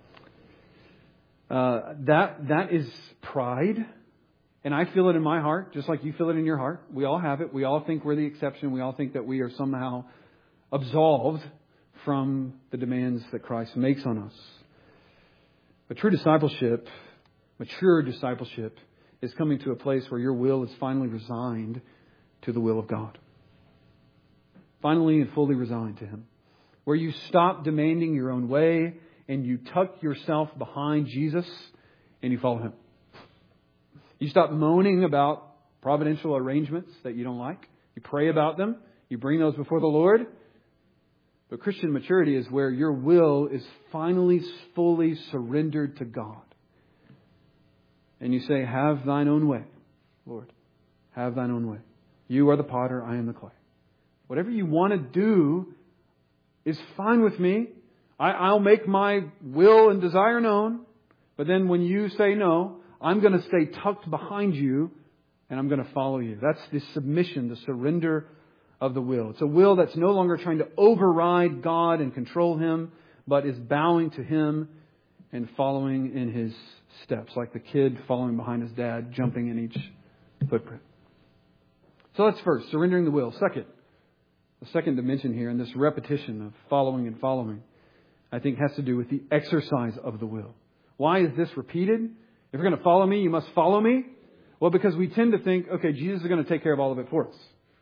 Uh, that that is pride. And I feel it in my heart, just like you feel it in your heart. We all have it. We all think we're the exception. We all think that we are somehow absolved from the demands that Christ makes on us. But true discipleship, mature discipleship, is coming to a place where your will is finally resigned to the will of God. Finally and fully resigned to Him. Where you stop demanding your own way and you tuck yourself behind Jesus and you follow Him. You stop moaning about providential arrangements that you don't like. You pray about them. You bring those before the Lord. But Christian maturity is where your will is finally fully surrendered to God. And you say, have thine own way, Lord. Have thine own way. You are the potter, I am the clay. Whatever you want to do is fine with me. I, I'll make my will and desire known. But then when you say no, I'm going to stay tucked behind you and I'm going to follow you. That's the submission, the surrender of the will. It's a will that's no longer trying to override God and control Him, but is bowing to Him and following in His steps, like the kid following behind his dad, jumping in each footprint. So that's first, surrendering the will. Second, the second dimension here in this repetition of following and following, I think has to do with the exercise of the will. Why is this repeated? If you're going to follow me, you must follow me. Well, because we tend to think, okay, Jesus is going to take care of all of it for us.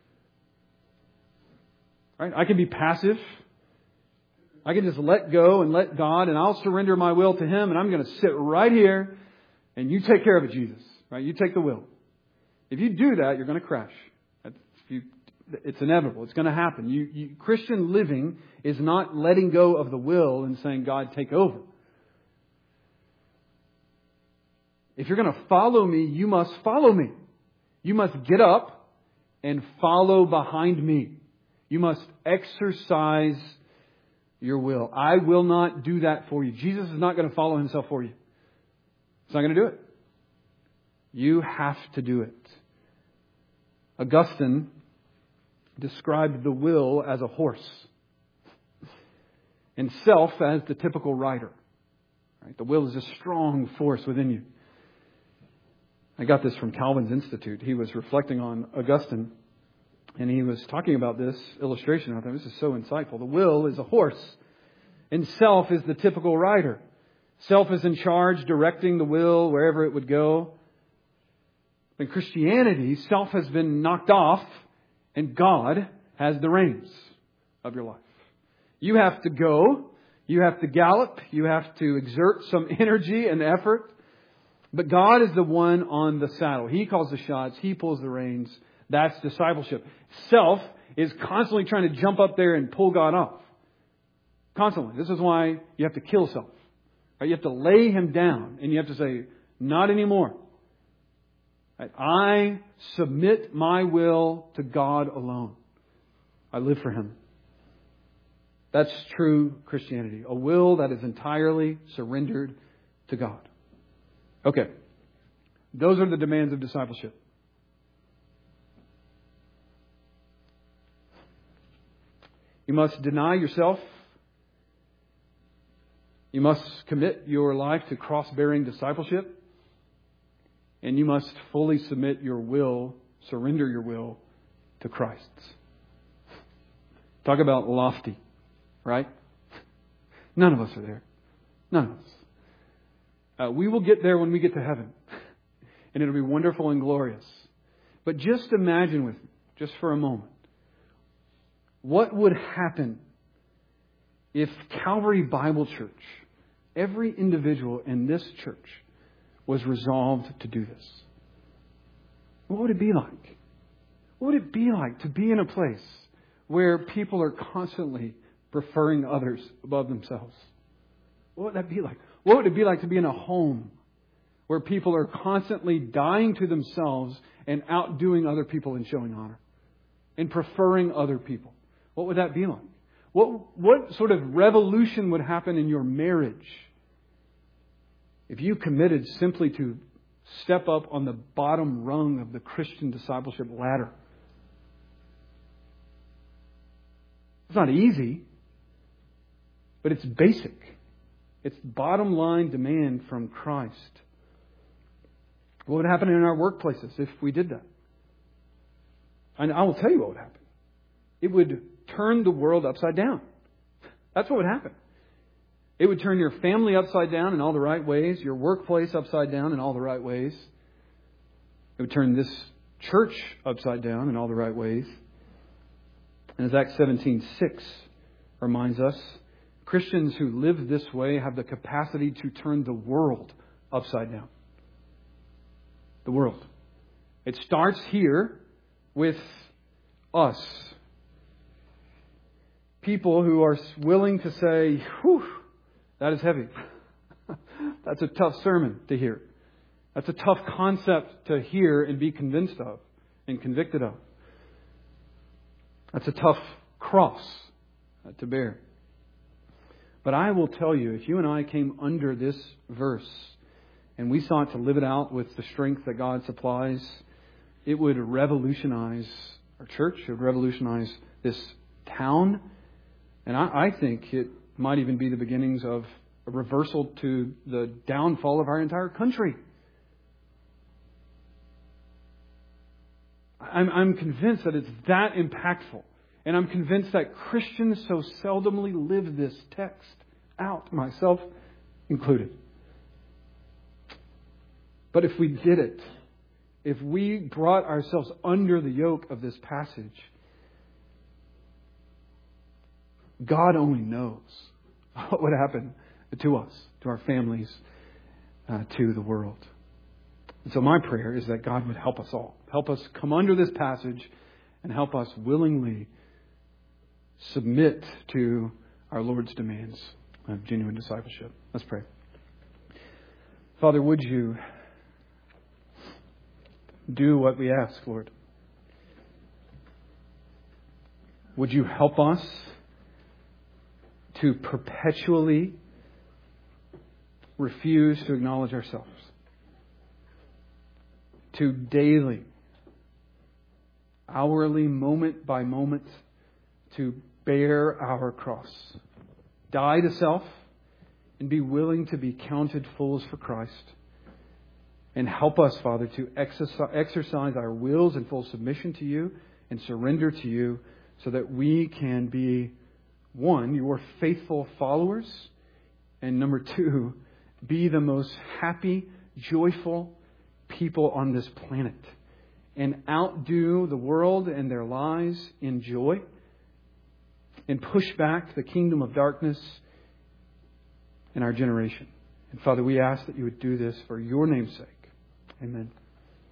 Right? I can be passive. I can just let go and let God, and I'll surrender my will to Him, and I'm going to sit right here, and you take care of it, Jesus. Right? You take the will. If you do that, you're going to crash. It's inevitable. It's going to happen. You, you, Christian living is not letting go of the will and saying, God, take over. If you're going to follow me, you must follow me. You must get up and follow behind me. You must exercise your will. I will not do that for you. Jesus is not going to follow Himself for you. He's not going to do it. You have to do it. Augustine described the will as a horse and self as the typical rider. Right? The will is a strong force within you. I got this from Calvin's Institute. He was reflecting on Augustine, and he was talking about this illustration. I thought, this is so insightful. The will is a horse, and self is the typical rider. Self is in charge, directing the will wherever it would go. In Christianity, self has been knocked off, and God has the reins of your life. You have to go. You have to gallop. You have to exert some energy and effort. But God is the one on the saddle. He calls the shots. He pulls the reins. That's discipleship. Self is constantly trying to jump up there and pull God off. Constantly. This is why you have to kill self. You have to lay him down. And you have to say, not anymore. I submit my will to God alone. I live for Him. That's true Christianity. A will that is entirely surrendered to God. Okay. Those are the demands of discipleship. You must deny yourself. You must commit your life to cross-bearing discipleship. And you must fully submit your will, surrender your will to Christ's. Talk about lofty, right? None of us are there. None of us. Uh, we will get there when we get to heaven. And it'll be wonderful and glorious. But just imagine with me, just for a moment, what would happen if Calvary Bible Church, every individual in this church, was resolved to do this? What would it be like? What would it be like to be in a place where people are constantly preferring others above themselves? What would that be like? What would it be like to be in a home where people are constantly dying to themselves and outdoing other people and showing honor and preferring other people? What would that be like? What, what sort of revolution would happen in your marriage if you committed simply to step up on the bottom rung of the Christian discipleship ladder? It's not easy, but it's basic. It's bottom line demand from Christ. What would happen in our workplaces if we did that? And I will tell you what would happen. It would turn the world upside down. That's what would happen. It would turn your family upside down in all the right ways, your workplace upside down in all the right ways. It would turn this church upside down in all the right ways. And as Acts seventeen six reminds us, Christians who live this way have the capacity to turn the world upside down. The world. It starts here with us. People who are willing to say, whew, that is heavy. That's a tough sermon to hear. That's a tough concept to hear and be convinced of and convicted of. That's a tough cross to bear. But I will tell you, if you and I came under this verse and we sought to live it out with the strength that God supplies, it would revolutionize our church. It would revolutionize this town. And I, I think it might even be the beginnings of a reversal to the downfall of our entire country. I'm, I'm convinced that it's that impactful. And I'm convinced that Christians so seldomly live this text out, myself included. But if we did it, if we brought ourselves under the yoke of this passage, God only knows what would happen to us, to our families, uh, to the world. And so my prayer is that God would help us all. Help us come under this passage and help us willingly submit to our Lord's demands of genuine discipleship. Let's pray. Father, would you do what we ask, Lord? Would you help us to perpetually refuse to acknowledge ourselves, to daily, hourly, moment by moment, to bear our cross, die to self, and be willing to be counted fools for Christ. And help us, Father, to exercise our wills in full submission to you and surrender to you so that we can be, one, your faithful followers, and number two, be the most happy, joyful people on this planet and outdo the world and their lies in joy and push back the kingdom of darkness in our generation. And Father, we ask that you would do this for your name's sake. Amen.